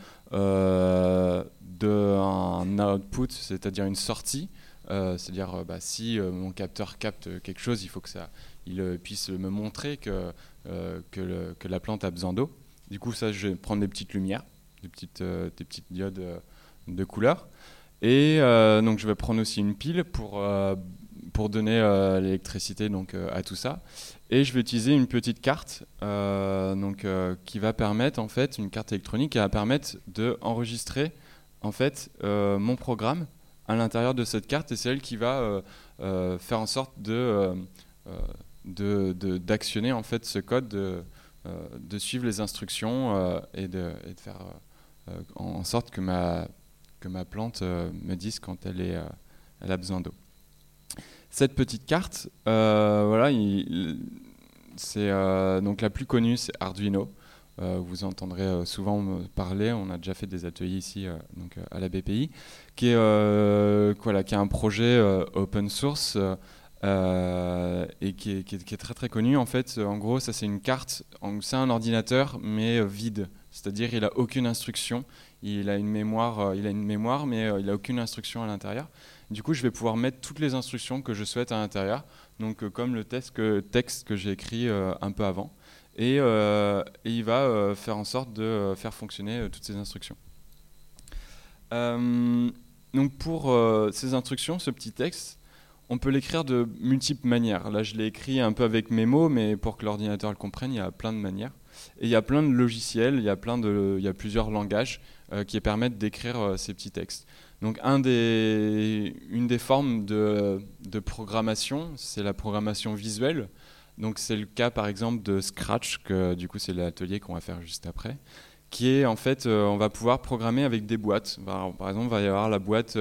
d'un output, c'est-à-dire une sortie, c'est-à-dire si mon capteur capte quelque chose, il faut que il puisse me montrer que la plante a besoin d'eau. Du coup, ça, je vais prendre des petites lumières, des petites diodes de couleur. Et donc, je vais prendre aussi une pile pour donner l'électricité à tout ça. Et je vais utiliser une petite carte qui va permettre, en fait, une carte électronique qui va permettre d'enregistrer en fait, mon programme à l'intérieur de cette carte, et c'est elle qui va faire en sorte d'actionner en fait ce code, de suivre les instructions et de faire en sorte que ma plante me dise quand elle a besoin d'eau. Cette petite carte, donc la plus connue, c'est Arduino. Vous entendrez souvent parler, on a déjà fait des ateliers ici à la BPI, qui est un projet open source et qui est très très connu. En fait, en gros, ça c'est une carte, c'est un ordinateur mais vide, c'est-à-dire il a aucune instruction, il a une mémoire, mais il a aucune instruction à l'intérieur. Du coup, je vais pouvoir mettre toutes les instructions que je souhaite à l'intérieur, donc comme le texte que j'ai écrit un peu avant, et il va faire en sorte de faire fonctionner toutes ces instructions. Donc pour ces instructions, ce petit texte, on peut l'écrire de multiples manières. Là, je l'ai écrit un peu avec mes mots, mais pour que l'ordinateur le comprenne, il y a plein de manières. Et il y a plein de logiciels, il y a plusieurs langages qui permettent d'écrire ces petits textes. Donc une des formes de programmation, c'est la programmation visuelle. Donc c'est le cas par exemple de Scratch, que du coup c'est l'atelier qu'on va faire juste après, qui est en fait, on va pouvoir programmer avec des boîtes. Par exemple, il va y avoir la boîte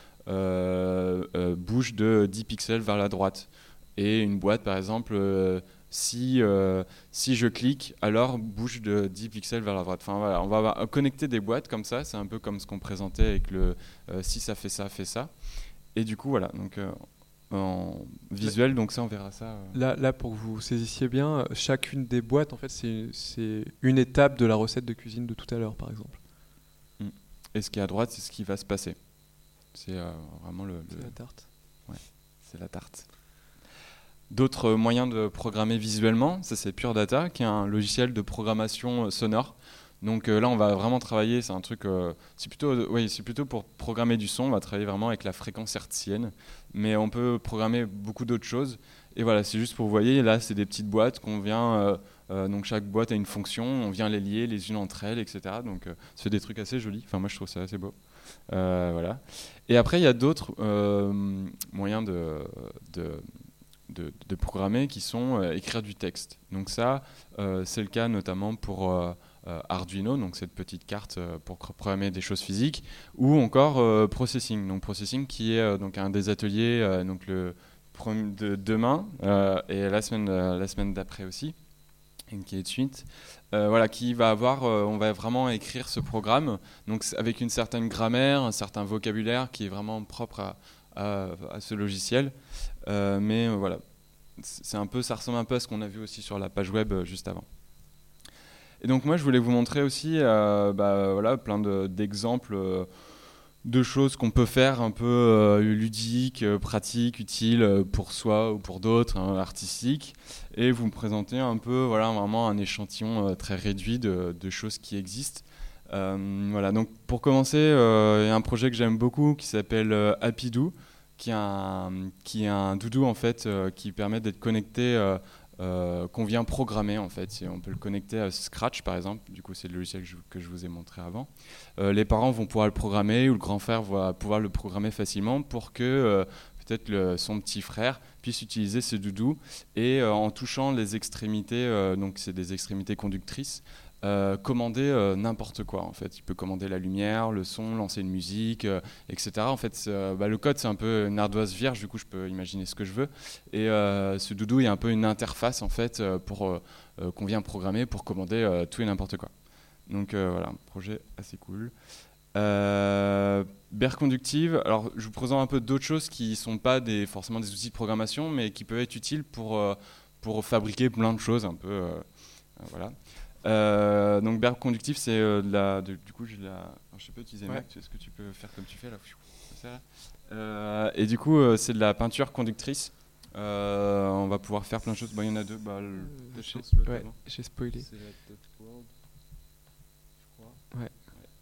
bouge de 10 pixels vers la droite. Et une boîte, par exemple, si je clique, alors bouge de 10 pixels vers la droite. Enfin, voilà, on va connecter des boîtes comme ça. C'est un peu comme ce qu'on présentait avec le si ça fait ça, fait ça. Et du coup, voilà. Donc, en visuel, donc ça, on verra ça. Là, pour que vous saisissiez bien, chacune des boîtes, en fait, c'est une étape de la recette de cuisine de tout à l'heure, par exemple. Et ce qui est à droite, c'est ce qui va se passer. C'est vraiment C'est la tarte. Ouais, c'est la tarte. D'autres moyens de programmer visuellement, ça c'est Pure Data, qui est un logiciel de programmation sonore. Donc là, on va vraiment travailler, c'est un truc, c'est plutôt pour programmer du son, on va travailler vraiment avec la fréquence hertzienne, mais on peut programmer beaucoup d'autres choses. Et voilà, c'est juste pour vous voyez, là, c'est des petites boîtes qu'on vient, donc chaque boîte a une fonction, on vient les lier les unes entre elles, etc. Donc ça fait des trucs assez jolis, enfin moi je trouve ça assez beau. Voilà. Et après, il y a d'autres moyens de programmer qui sont écrire du texte. Donc ça, c'est le cas notamment pour Arduino, donc cette petite carte pour programmer des choses physiques, ou encore Processing. Donc Processing qui est donc un des ateliers donc de demain et la semaine d'après aussi, et qui est de suite. Voilà, qui va avoir, on va vraiment écrire ce programme, donc avec une certaine grammaire, un certain vocabulaire qui est vraiment propre à ce logiciel. Mais voilà, ça ressemble un peu à ce qu'on a vu aussi sur la page web juste avant. Et donc moi, je voulais vous montrer aussi, voilà, plein d'exemples de choses qu'on peut faire un peu ludiques, pratiques, utiles pour soi ou pour d'autres, hein, artistiques, et vous me présenter un peu, voilà, vraiment un échantillon très réduit de choses qui existent. Voilà, donc pour commencer, il y a un projet que j'aime beaucoup qui s'appelle Happydoo, qui est un doudou en fait qui permet d'être connecté, qu'on vient programmer en fait. Et on peut le connecter à Scratch par exemple, du coup c'est le logiciel que je vous ai montré avant. Les parents vont pouvoir le programmer ou le grand frère va pouvoir le programmer facilement pour que peut-être son petit frère puisse utiliser ce doudou et en touchant les extrémités, donc c'est des extrémités conductrices, commander n'importe quoi en fait. Il peut commander la lumière, le son, lancer une musique, etc. En fait, le code c'est un peu une ardoise vierge, du coup je peux imaginer ce que je veux. Et ce doudou il y a un peu une interface en fait pour qu'on vient programmer pour commander tout et n'importe quoi. Donc voilà, un projet assez cool. Berre conductive, alors je vous présente un peu d'autres choses qui ne sont pas forcément des outils de programmation, mais qui peuvent être utiles pour fabriquer plein de choses un peu. Voilà. Donc berre conductif, c'est du coup je sais pas utiliser Mac, est-ce que tu peux faire comme tu fais là, et du coup c'est de la peinture conductrice. On va pouvoir faire plein de choses. Il y en a deux. J'ai spoilé. C'est la Dot World, je crois. Ouais.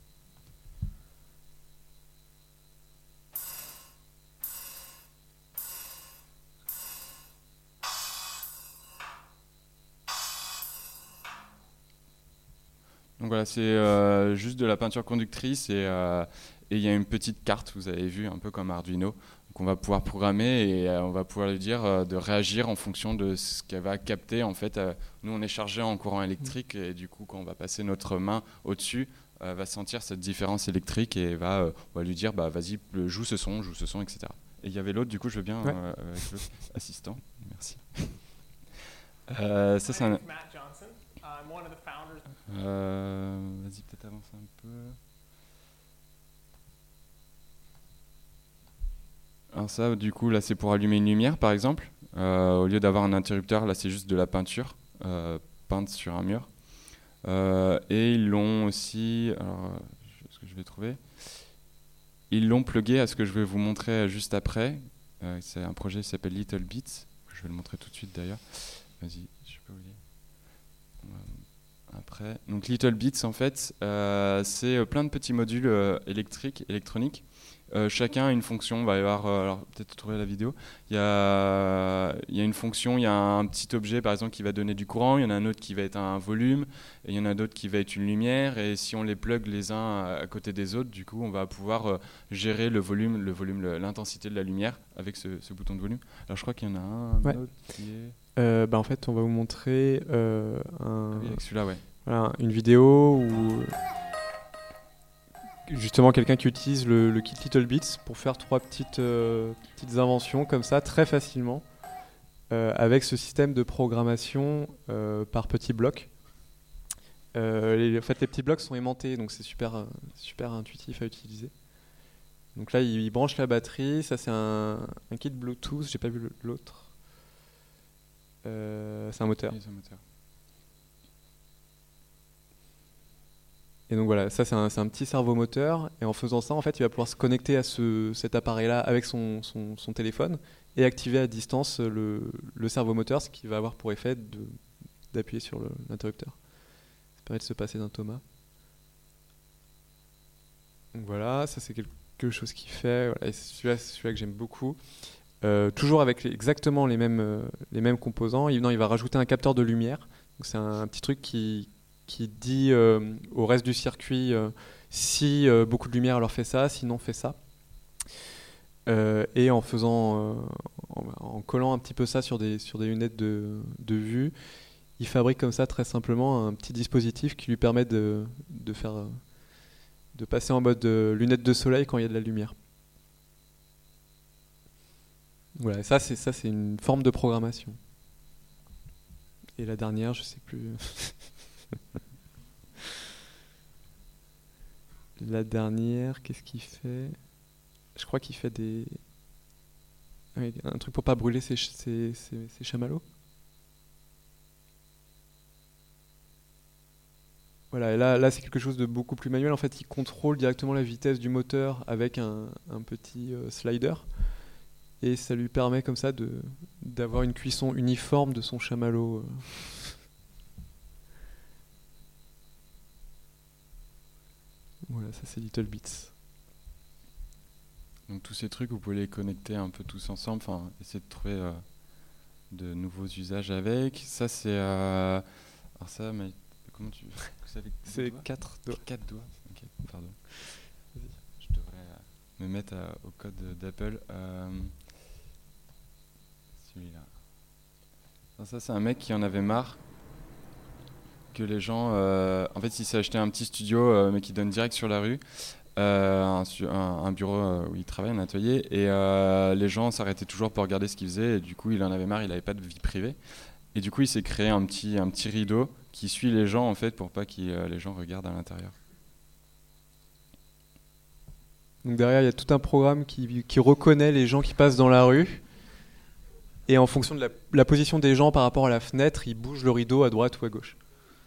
Donc voilà, c'est juste de la peinture conductrice et il y a une petite carte, vous avez vu, un peu comme Arduino, qu'on va pouvoir programmer et on va pouvoir lui dire de réagir en fonction de ce qu'elle va capter. En fait, nous on est chargé en courant électrique et du coup quand on va passer notre main au-dessus, elle va sentir cette différence électrique et on va lui dire vas-y joue ce son, etc. Et il y avait l'autre, du coup je veux bien avec l'autre assistant. Merci. Ça c'est un... Matt Johnson. I'm one of the founders. Vas-y, peut-être avance un peu. Alors ça, du coup, là, c'est pour allumer une lumière, par exemple. Au lieu d'avoir un interrupteur, là c'est juste de la peinture peinte sur un mur. Et ils l'ont aussi, alors, ce que je vais trouver, ils l'ont plugué à ce que je vais vous montrer juste après. C'est un projet qui s'appelle Little Bits. Je vais le montrer tout de suite d'ailleurs. Vas-y, je peux oublier. Après, donc Little Bits en fait, c'est plein de petits modules électroniques. Chacun a une fonction. Va y avoir, alors peut-être trouver la vidéo. Il y a une fonction, il y a un petit objet par exemple qui va donner du courant. Il y en a un autre qui va être un volume. Et il y en a d'autres qui va être une lumière. Et si on les plug les uns à côté des autres, du coup, on va pouvoir gérer le volume, l'intensité de la lumière avec ce bouton de volume. Alors je crois qu'il y en a un autre qui est. En fait, on va vous montrer Oui, avec celui-là, ouais. Voilà, une vidéo où justement quelqu'un qui utilise le kit Little Bits pour faire 3 petites inventions comme ça très facilement avec ce système de programmation par petits blocs. En fait, les petits blocs sont aimantés, donc c'est super intuitif à utiliser. Donc là, il branche la batterie. Ça, c'est un kit Bluetooth. J'ai pas vu l'autre. C'est un moteur. Oui, c'est un moteur. Et donc voilà, ça c'est un petit servomoteur, et en faisant ça, en fait, il va pouvoir se connecter à cet appareil-là avec son téléphone et activer à distance le servomoteur, ce qui va avoir pour effet d'appuyer sur l'interrupteur. Ça permet de se passer d'un Thomas. Donc voilà, ça c'est quelque chose qu'il fait. Voilà, et c'est celui-là que j'aime beaucoup. Toujours avec exactement les mêmes composants. Il va rajouter un capteur de lumière. Donc c'est un petit truc qui dit au reste du circuit si beaucoup de lumière alors fait ça, sinon fait ça. Et en collant un petit peu ça sur des lunettes de vue, il fabrique comme ça très simplement un petit dispositif qui lui permet de passer en mode lunettes de soleil quand il y a de la lumière. Voilà, ça c'est une forme de programmation. Et la dernière, je sais plus. La dernière, qu'est-ce qu'il fait? Je crois qu'il fait un truc pour pas brûler ses chamallows. Voilà, et là c'est quelque chose de beaucoup plus manuel. En fait, il contrôle directement la vitesse du moteur avec un petit slider. Et ça lui permet comme ça d'avoir une cuisson uniforme de son chamallow. Voilà, ça c'est Little Bits. Donc tous ces trucs, vous pouvez les connecter un peu tous ensemble, enfin essayer de trouver de nouveaux usages avec. Ça c'est... alors ça, mais comment tu... C'est 4 doigts. 4 doigts, ok, pardon. Je devrais me mettre au code d'Apple. Celui-là. Alors ça c'est un mec qui en avait marre que les gens... en fait il s'est acheté un petit studio mais qui donne direct sur la rue. Un bureau où il travaille, un atelier, et les gens s'arrêtaient toujours pour regarder ce qu'il faisait, et du coup il en avait marre, il n'avait pas de vie privée, et du coup il s'est créé un petit rideau qui suit les gens en fait pour pas que les gens regardent à l'intérieur. Donc derrière il y a tout un programme qui reconnaît les gens qui passent dans la rue, et en fonction de la position des gens par rapport à la fenêtre, il bouge le rideau à droite ou à gauche.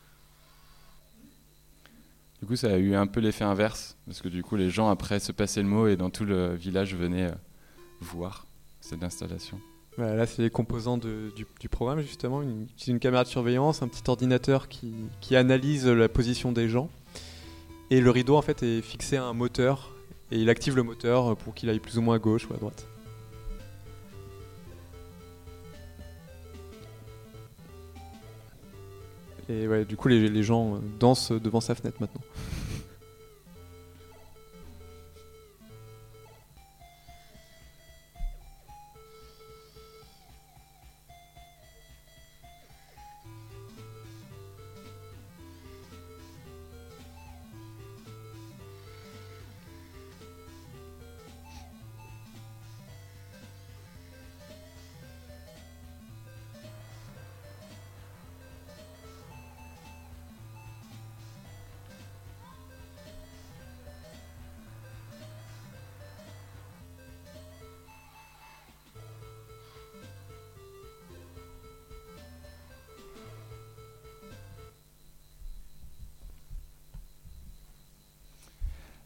Du coup, ça a eu un peu l'effet inverse, parce que du coup, les gens, après, se passaient le mot et dans tout le village venaient voir cette installation. Voilà, là, c'est les composants du programme, justement. Une caméra de surveillance, un petit ordinateur qui analyse la position des gens. Et le rideau, en fait, est fixé à un moteur. Et il active le moteur pour qu'il aille plus ou moins à gauche ou à droite. Et ouais, du coup, les gens dansent devant sa fenêtre maintenant.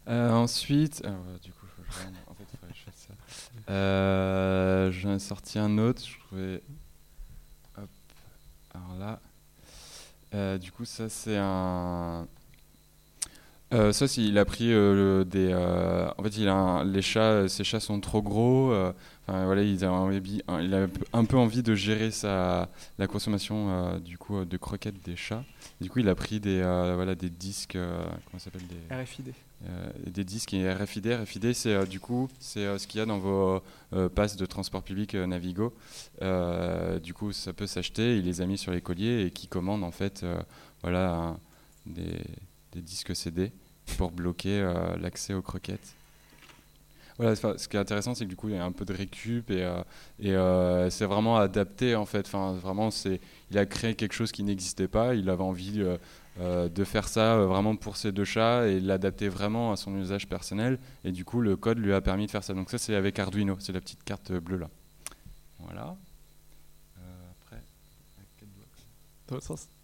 Ensuite, du coup, en fait, il faudrait que je fasse ça. J'en ai sorti un autre. Je trouvais. Hop. Alors là, du coup, ça c'est un. Ça, il a pris en fait, les chats, ses chats sont trop gros. Enfin, voilà, il a un peu envie de gérer la consommation du coup de croquettes des chats. Du coup, il a pris des disques, comment ça s'appelle RFID. Des disques et RFID. RFID, c'est du coup, c'est ce qu'il y a dans vos passes de transport public Navigo. Du coup, ça peut s'acheter. Il les a mis sur les colliers et qui commande en fait, des disques CD pour bloquer l'accès aux croquettes. Voilà, ce qui est intéressant, c'est que du coup, il y a un peu de récup et c'est vraiment adapté en fait. Enfin, vraiment, il a créé quelque chose qui n'existait pas. Il avait envie de faire ça vraiment pour ses deux chats et l'adapter vraiment à son usage personnel. Et du coup, le code lui a permis de faire ça. Donc ça, c'est avec Arduino. C'est la petite carte bleue là. Voilà. Après, avec 4 doigts. Dans l'autre sens.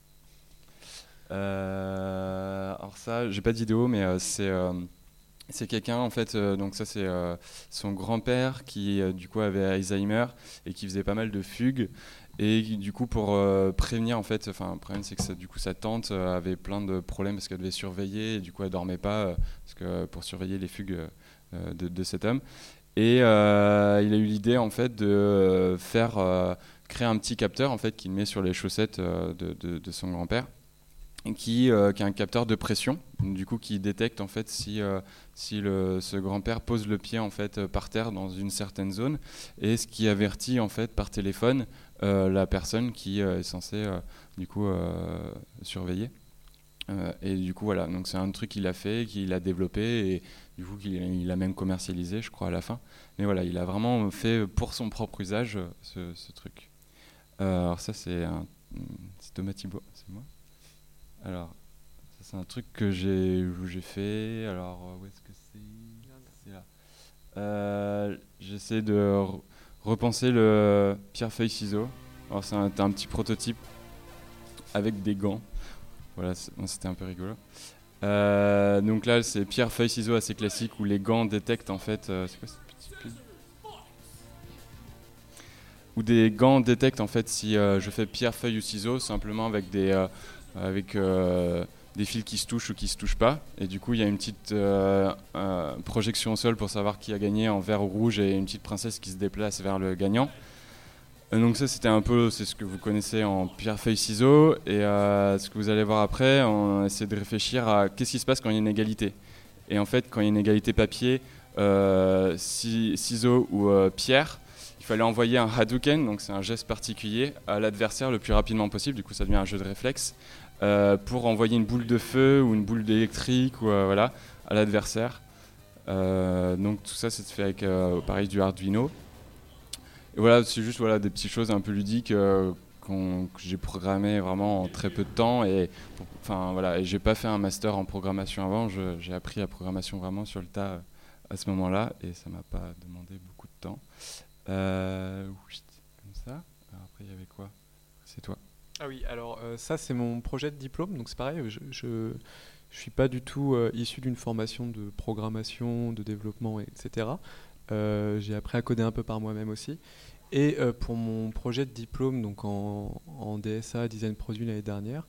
Alors ça, j'ai pas de vidéo, mais c'est quelqu'un en fait. Donc ça, c'est son grand-père qui du coup avait Alzheimer et qui faisait pas mal de fugues. Et du coup, pour prévenir en fait, enfin, le problème c'est que du coup sa tante avait plein de problèmes parce qu'elle devait surveiller et du coup elle dormait pas parce que pour surveiller les fugues de cet homme. Et il a eu l'idée en fait de créer un petit capteur en fait qu'il met sur les chaussettes de son grand-père. Qui est un capteur de pression, du coup qui détecte en fait si ce grand-père pose le pied en fait par terre dans une certaine zone, et ce qui avertit en fait par téléphone la personne qui est censée du coup surveiller. Et du coup voilà, donc c'est un truc qu'il a fait, qu'il a développé et du coup il a même commercialisé, je crois à la fin. Mais voilà, il a vraiment fait pour son propre usage ce truc. Alors ça c'est Thomas Thibault, c'est moi. Alors, ça c'est un truc que j'ai fait. Alors, où est-ce que c'est là. J'essaie de repenser le pierre-feuille-ciseau. Alors, c'est un petit prototype avec des gants. Voilà, c'était un peu rigolo. Donc là, c'est pierre-feuille-ciseau assez classique où les gants détectent en fait. C'est quoi cette petite pub ? Où des gants détectent en fait si je fais pierre-feuille ou ciseau simplement avec des fils qui se touchent ou qui se touchent pas, et du coup il y a une petite projection au sol pour savoir qui a gagné en vert ou rouge et une petite princesse qui se déplace vers le gagnant. Donc ça c'était un peu, c'est ce que vous connaissez en pierre feuille ciseaux, et ce que vous allez voir après, on essaie de réfléchir à qu'est-ce qui se passe quand il y a une égalité. Et en fait quand il y a une égalité papier, ciseaux ou pierre, il fallait envoyer un Hadouken, donc c'est un geste particulier, à l'adversaire le plus rapidement possible, du coup ça devient un jeu de réflexe, pour envoyer une boule de feu ou une boule d'électrique ou, voilà, à l'adversaire. Donc tout ça c'est fait avec pareil du Arduino. Et voilà, c'est juste des petites choses un peu ludiques que j'ai programmées vraiment en très peu de temps. Et j'ai pas fait un master en programmation avant, j'ai appris la programmation vraiment sur le tas à ce moment-là et ça m'a pas demandé beaucoup de temps. Oui, comme ça. Alors après, il y avait quoi ? C'est toi. Ah oui, alors ça c'est mon projet de diplôme, donc c'est pareil, je suis pas du tout issu d'une formation de programmation, de développement, etc. J'ai appris à coder un peu par moi-même aussi. Et pour mon projet de diplôme, donc en DSA, Design Produit l'année dernière,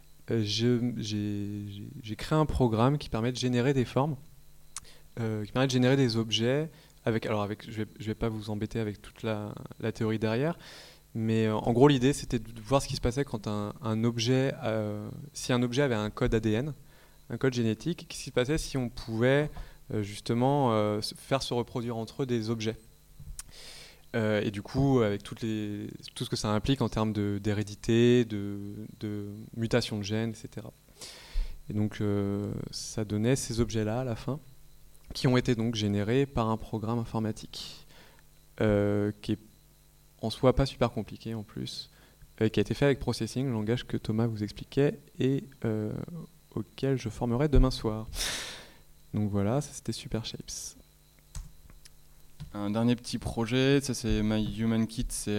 j'ai créé un programme qui permet de générer des formes, qui permet de générer des objets. Je vais pas vous embêter avec toute la théorie derrière, mais en gros l'idée c'était de voir ce qui se passait quand un objet, si un objet avait un code ADN, un code génétique, qu'est-ce qui se passait si on pouvait justement faire se reproduire entre eux des objets. Et du coup, avec tout ce que ça implique en termes d'hérédité, de mutation de gènes, etc. Et donc ça donnait ces objets-là à la fin, qui ont été donc générés par un programme informatique, qui est en soi pas super compliqué en plus, qui a été fait avec Processing, le langage que Thomas vous expliquait, et auquel je formerai demain soir. Donc voilà, ça c'était Super Shapes. un dernier petit projet, ça c'est My Human Kit, c'est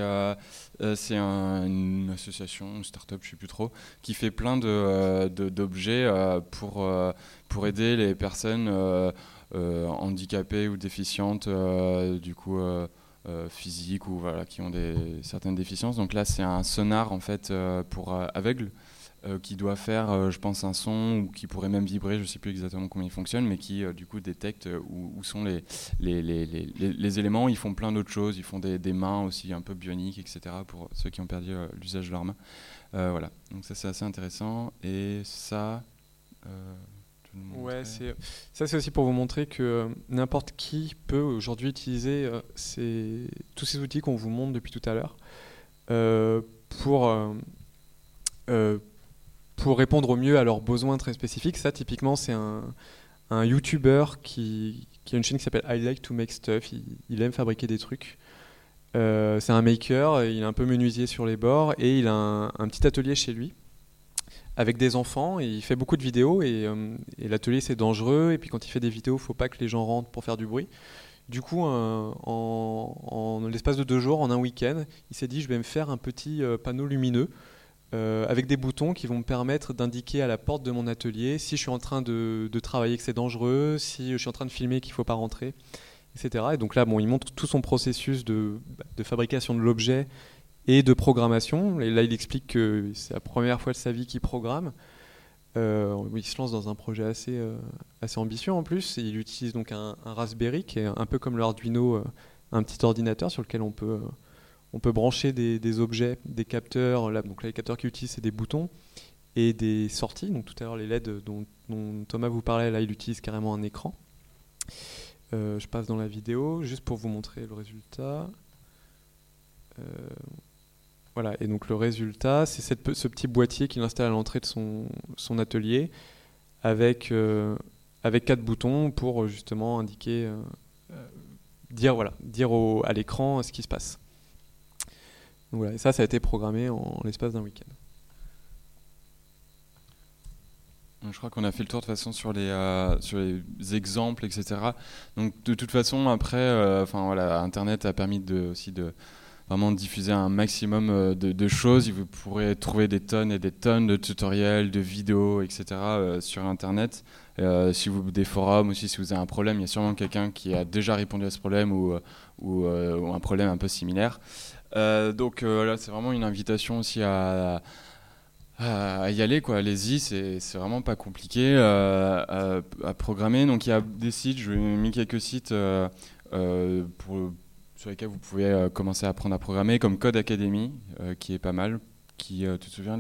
une association, une start-up, je ne sais plus trop, qui fait plein d'objets pour aider les personnes handicapées ou déficientes, physiques ou voilà, qui ont certaines déficiences. Donc là c'est un sonar en fait pour aveugles. Qui doit faire, je pense, un son ou qui pourrait même vibrer, je ne sais plus exactement comment il fonctionne, mais qui du coup détecte où sont les éléments. Ils font plein d'autres choses, ils font des mains aussi un peu bioniques, etc. pour ceux qui ont perdu l'usage de leurs mains. Voilà, donc ça c'est assez intéressant. Et ça, ouais, ça c'est aussi pour vous montrer que n'importe qui peut aujourd'hui utiliser tous ces outils qu'on vous montre depuis tout à l'heure pour répondre au mieux à leurs besoins très spécifiques. Ça, typiquement, c'est un YouTuber qui a une chaîne qui s'appelle I Like to Make Stuff. Il aime fabriquer des trucs. C'est un maker, il est un peu menuisier sur les bords et il a un petit atelier chez lui avec des enfants. Et il fait beaucoup de vidéos et l'atelier, c'est dangereux. Et puis quand il fait des vidéos, il ne faut pas que les gens rentrent pour faire du bruit. Du coup, en l'espace de 2 jours, en un week-end, il s'est dit, je vais me faire un petit panneau lumineux avec des boutons qui vont me permettre d'indiquer à la porte de mon atelier si je suis en train de travailler, que c'est dangereux, si je suis en train de filmer, qu'il ne faut pas rentrer, etc. Et donc là, il montre tout son processus de fabrication de l'objet et de programmation. Et là, il explique que c'est la première fois de sa vie qu'il programme. Il se lance dans un projet assez ambitieux en plus. Et il utilise donc un Raspberry qui est un peu comme l'Arduino, un petit ordinateur sur lequel on peut brancher des objets, des capteurs. Donc là, les capteurs qu'il utilise, c'est des boutons et des sorties. Donc tout à l'heure, les LED dont Thomas vous parlait, là, il utilise carrément un écran. Je passe dans la vidéo juste pour vous montrer le résultat. Voilà, et donc le résultat, c'est ce petit boîtier qu'il installe à l'entrée de son atelier avec 4 boutons pour justement indiquer, dire à l'écran ce qui se passe. Donc voilà, et ça a été programmé en l'espace d'un week-end. Je crois qu'on a fait le tour de toute façon sur les exemples, etc. Donc de toute façon, après, Internet a permis aussi de vraiment diffuser un maximum de choses. Vous pourrez trouver des tonnes et des tonnes de tutoriels, de vidéos, etc. Sur Internet. Si des forums aussi, si vous avez un problème, il y a sûrement quelqu'un qui a déjà répondu à ce problème ou un problème un peu similaire. Donc là, c'est vraiment une invitation aussi à y aller, quoi. Allez-y, c'est vraiment pas compliqué à programmer. Donc il y a des sites, je vous ai mis quelques sites sur lesquels vous pouvez commencer à apprendre à programmer, comme Code Academy, qui est pas mal. Tu te souviens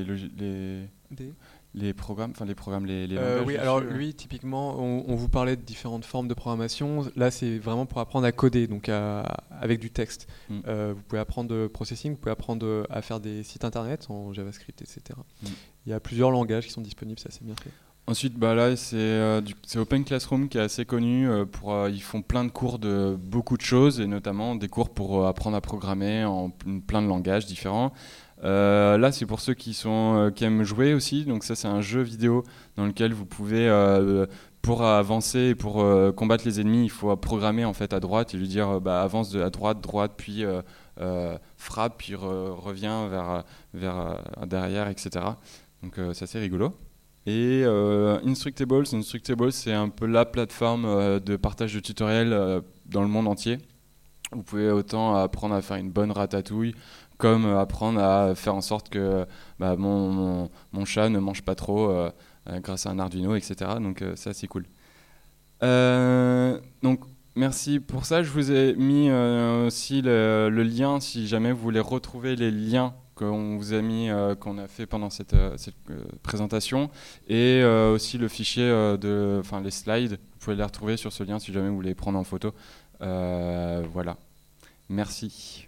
les programmes, les langages oui, alors lui, typiquement, on vous parlait de différentes formes de programmation. Là, c'est vraiment pour apprendre à coder, donc avec du texte. Vous pouvez apprendre de processing, vous pouvez apprendre à faire des sites internet en JavaScript, etc. Il y a plusieurs langages qui sont disponibles, ça c'est bien fait. Ensuite, là, c'est Open Classroom qui est assez connu. Ils font plein de cours de beaucoup de choses, et notamment des cours pour apprendre à programmer en plein de langages différents. Là, c'est pour ceux qui aiment jouer aussi. Donc ça, c'est un jeu vidéo dans lequel vous pouvez, pour avancer et pour combattre les ennemis, il faut programmer en fait à droite et lui dire avance à droite, puis frappe, puis revient vers derrière, etc. Donc c'est assez rigolo. Et Instructables, c'est un peu la plateforme de partage de tutoriels dans le monde entier. Vous pouvez autant apprendre à faire une bonne ratatouille, comme apprendre à faire en sorte que mon chat ne mange pas trop grâce à un Arduino, etc. Donc ça, c'est cool. Donc merci pour ça. Je vous ai mis aussi le lien, si jamais vous voulez retrouver les liens qu'on vous a mis, qu'on a fait pendant cette présentation, et aussi le fichier les slides. Vous pouvez les retrouver sur ce lien si jamais vous voulez les prendre en photo. Voilà. Merci.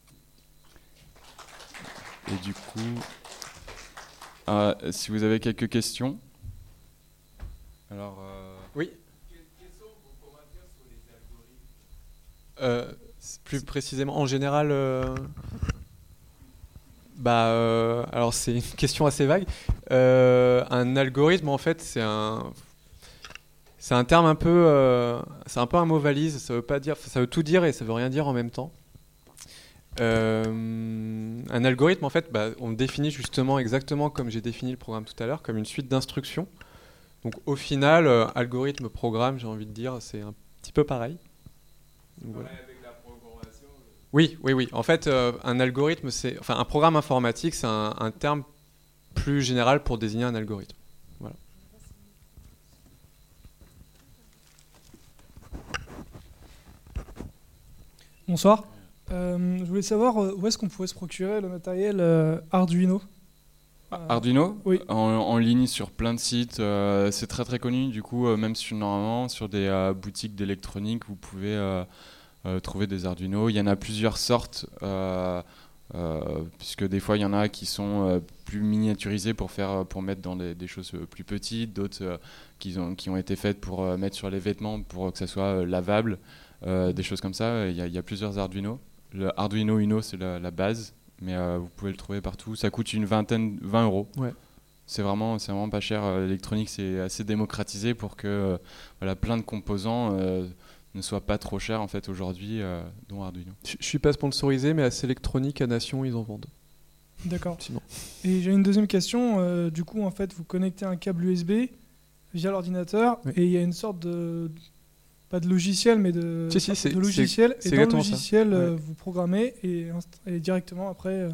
Et du coup, si vous avez quelques questions. Alors, oui. Quels sont vos commentaires sur les algorithmes Plus précisément, en général, alors c'est une question assez vague. Un algorithme, en fait, c'est C'est un terme un peu, c'est un peu un mot valise. Ça veut pas dire, ça veut tout dire et ça veut rien dire en même temps. Un algorithme, en fait, on le définit justement exactement comme j'ai défini le programme tout à l'heure, comme une suite d'instructions. Donc au final, algorithme, programme, j'ai envie de dire, c'est un petit peu pareil. Donc, voilà. Avec la programmation. Oui. En fait, un algorithme, un programme informatique, c'est un terme plus général pour désigner un algorithme. Voilà. Bonsoir. Je voulais savoir où est-ce qu'on pouvait se procurer le matériel Arduino. Arduino, oui. en ligne sur plein de sites, c'est très très connu. Du coup, même normalement sur des boutiques d'électronique, vous pouvez trouver des Arduino. Il y en a plusieurs sortes, puisque des fois il y en a qui sont plus miniaturisés pour mettre dans des choses plus petites, d'autres qui ont été faites pour mettre sur les vêtements pour que ça soit lavable, des choses comme ça. Il y a plusieurs Arduino. Le Arduino Uno, c'est la base. Mais vous pouvez le trouver partout. Ça coûte 20 €. Ouais. C'est vraiment pas cher. L'électronique, c'est assez démocratisé pour que plein de composants ne soient pas trop chers en fait aujourd'hui, dont Arduino. Je suis pas sponsorisé, mais à Selectronic, à Nation, ils en vendent. D'accord. Sinon. Et j'ai une deuxième question. Du coup, en fait, vous connectez un câble USB via l'ordinateur, oui. Et il y a une sorte de... pas de logiciel, mais de logiciel. C'est et dans le exactement ça. logiciel, Ouais. vous programmez et directement après...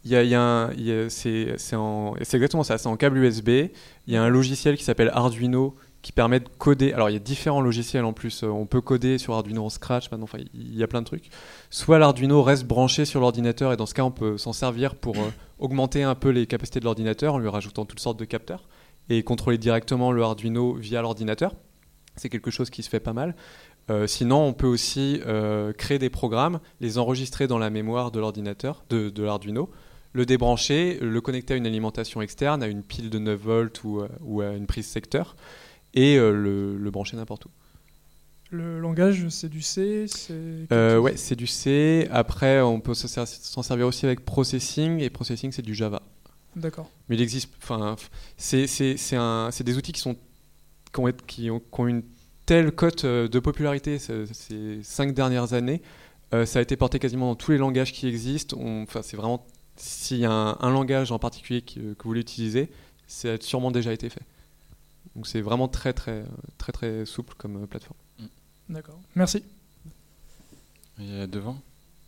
C'est exactement ça, c'est en câble USB. Il y a un logiciel qui s'appelle Arduino qui permet de coder. Alors il y a différents logiciels en plus. On peut coder sur Arduino en Scratch, enfin, il y a plein de trucs. Soit l'Arduino reste branché sur l'ordinateur et dans ce cas on peut s'en servir pour augmenter un peu les capacités de l'ordinateur en lui rajoutant toutes sortes de capteurs et contrôler directement le Arduino via l'ordinateur. C'est quelque chose qui se fait pas mal. Sinon, on peut aussi créer des programmes, les enregistrer dans la mémoire de l'ordinateur, de l'Arduino, le débrancher, le connecter à une alimentation externe, à une pile de 9 volts ou à une prise secteur, et le brancher n'importe où. Le langage, c'est du C, Ouais, c'est du C. Après, on peut s'en servir aussi avec Processing, et Processing, c'est du Java. D'accord. Mais il existe... c'est des outils qui ont une telle cote de popularité ces 5 dernières années. Ça a été porté quasiment dans tous les langages qui existent. C'est vraiment, s'il y a un langage en particulier que vous voulez utiliser, ça a sûrement déjà été fait. Donc c'est vraiment très très très très souple comme plateforme. D'accord. Merci. Et devant.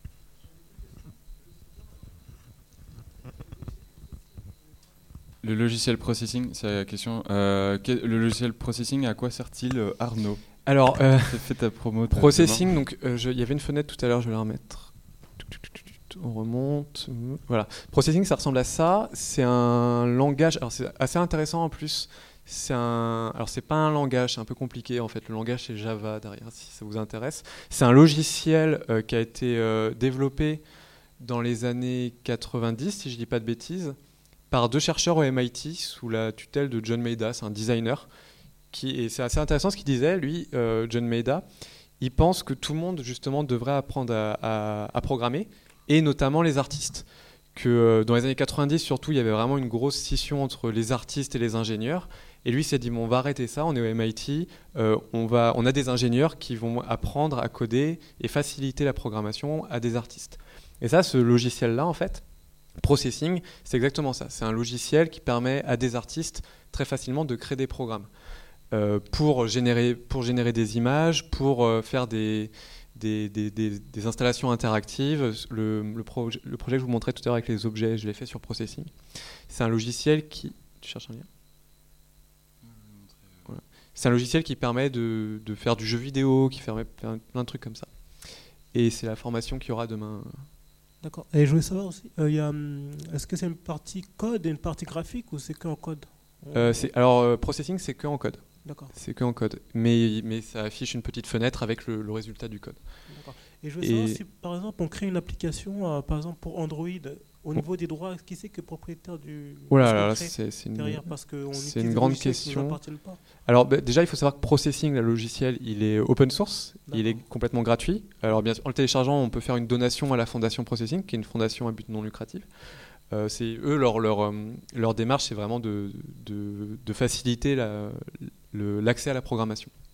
Le logiciel processing, c'est la question. Le logiciel processing, à quoi sert-il, Arnaud ? Alors, fais ta promo. processing, donc il y avait une fenêtre tout à l'heure, je vais la remettre. On remonte. Voilà. Processing, ça ressemble à ça. C'est un langage. Alors c'est assez intéressant en plus. Alors c'est pas un langage, c'est un peu compliqué en fait. Le langage c'est Java derrière, si ça vous intéresse. C'est un logiciel qui a été développé dans les années 90, si je dis pas de bêtises, par 2 chercheurs au MIT sous la tutelle de John Maeda, c'est un designer. Et c'est assez intéressant ce qu'il disait, lui, John Maeda. Il pense que tout le monde justement devrait apprendre à programmer, et notamment les artistes. Que dans les années 90 surtout, il y avait vraiment une grosse scission entre les artistes et les ingénieurs. Et lui s'est dit, bon, on va arrêter ça, on est au MIT, on a des ingénieurs qui vont apprendre à coder et faciliter la programmation à des artistes. Et ça, ce logiciel-là, en fait, Processing, c'est exactement ça. C'est un logiciel qui permet à des artistes très facilement de créer des programmes pour générer des images, pour faire des installations interactives. Le projet que je vous montrais tout à l'heure avec les objets, je l'ai fait sur Processing. C'est un logiciel qui... Tu cherches un lien ? Voilà. C'est un logiciel qui permet de faire du jeu vidéo, qui permet de faire plein de trucs comme ça. Et c'est la formation qu'il y aura demain. D'accord. Et je voulais savoir aussi, est-ce que c'est une partie code et une partie graphique ou c'est que en code ? Processing, c'est que en code. D'accord. C'est que en code. Mais ça affiche une petite fenêtre avec le résultat du code. D'accord. Et je voulais savoir si, par exemple, on crée une application, par exemple, pour Android, au niveau des droits, qui c'est que est propriétaire du... Là, c'est une grande question. Alors déjà, il faut savoir que Processing, le logiciel, il est open source, il est complètement gratuit. Alors bien sûr, en le téléchargeant, on peut faire une donation à la fondation Processing, qui est une fondation à but non lucratif. C'est eux, leur démarche, c'est vraiment de faciliter l'accès à la programmation.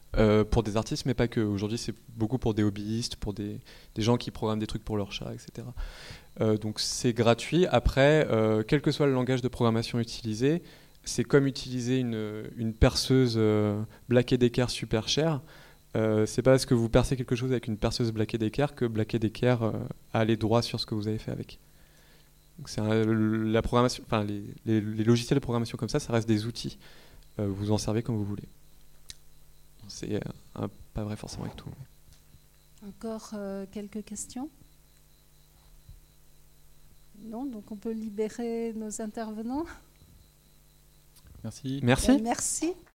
pour des artistes, mais pas que. Aujourd'hui, c'est beaucoup pour des hobbyistes, pour des gens qui programment des trucs pour leurs chats, etc. Donc c'est gratuit. Après, quel que soit le langage de programmation utilisé, c'est comme utiliser une perceuse Black & Decker super chère. C'est pas parce que vous percez quelque chose avec une perceuse Black & Decker que Black & Decker a les droits sur ce que vous avez fait avec. Donc c'est la programmation, enfin les logiciels de programmation comme ça reste des outils. Vous en servez comme vous voulez. C'est pas vrai forcément avec tout. Encore quelques questions? Non, donc on peut libérer nos intervenants. Merci. Merci. Merci.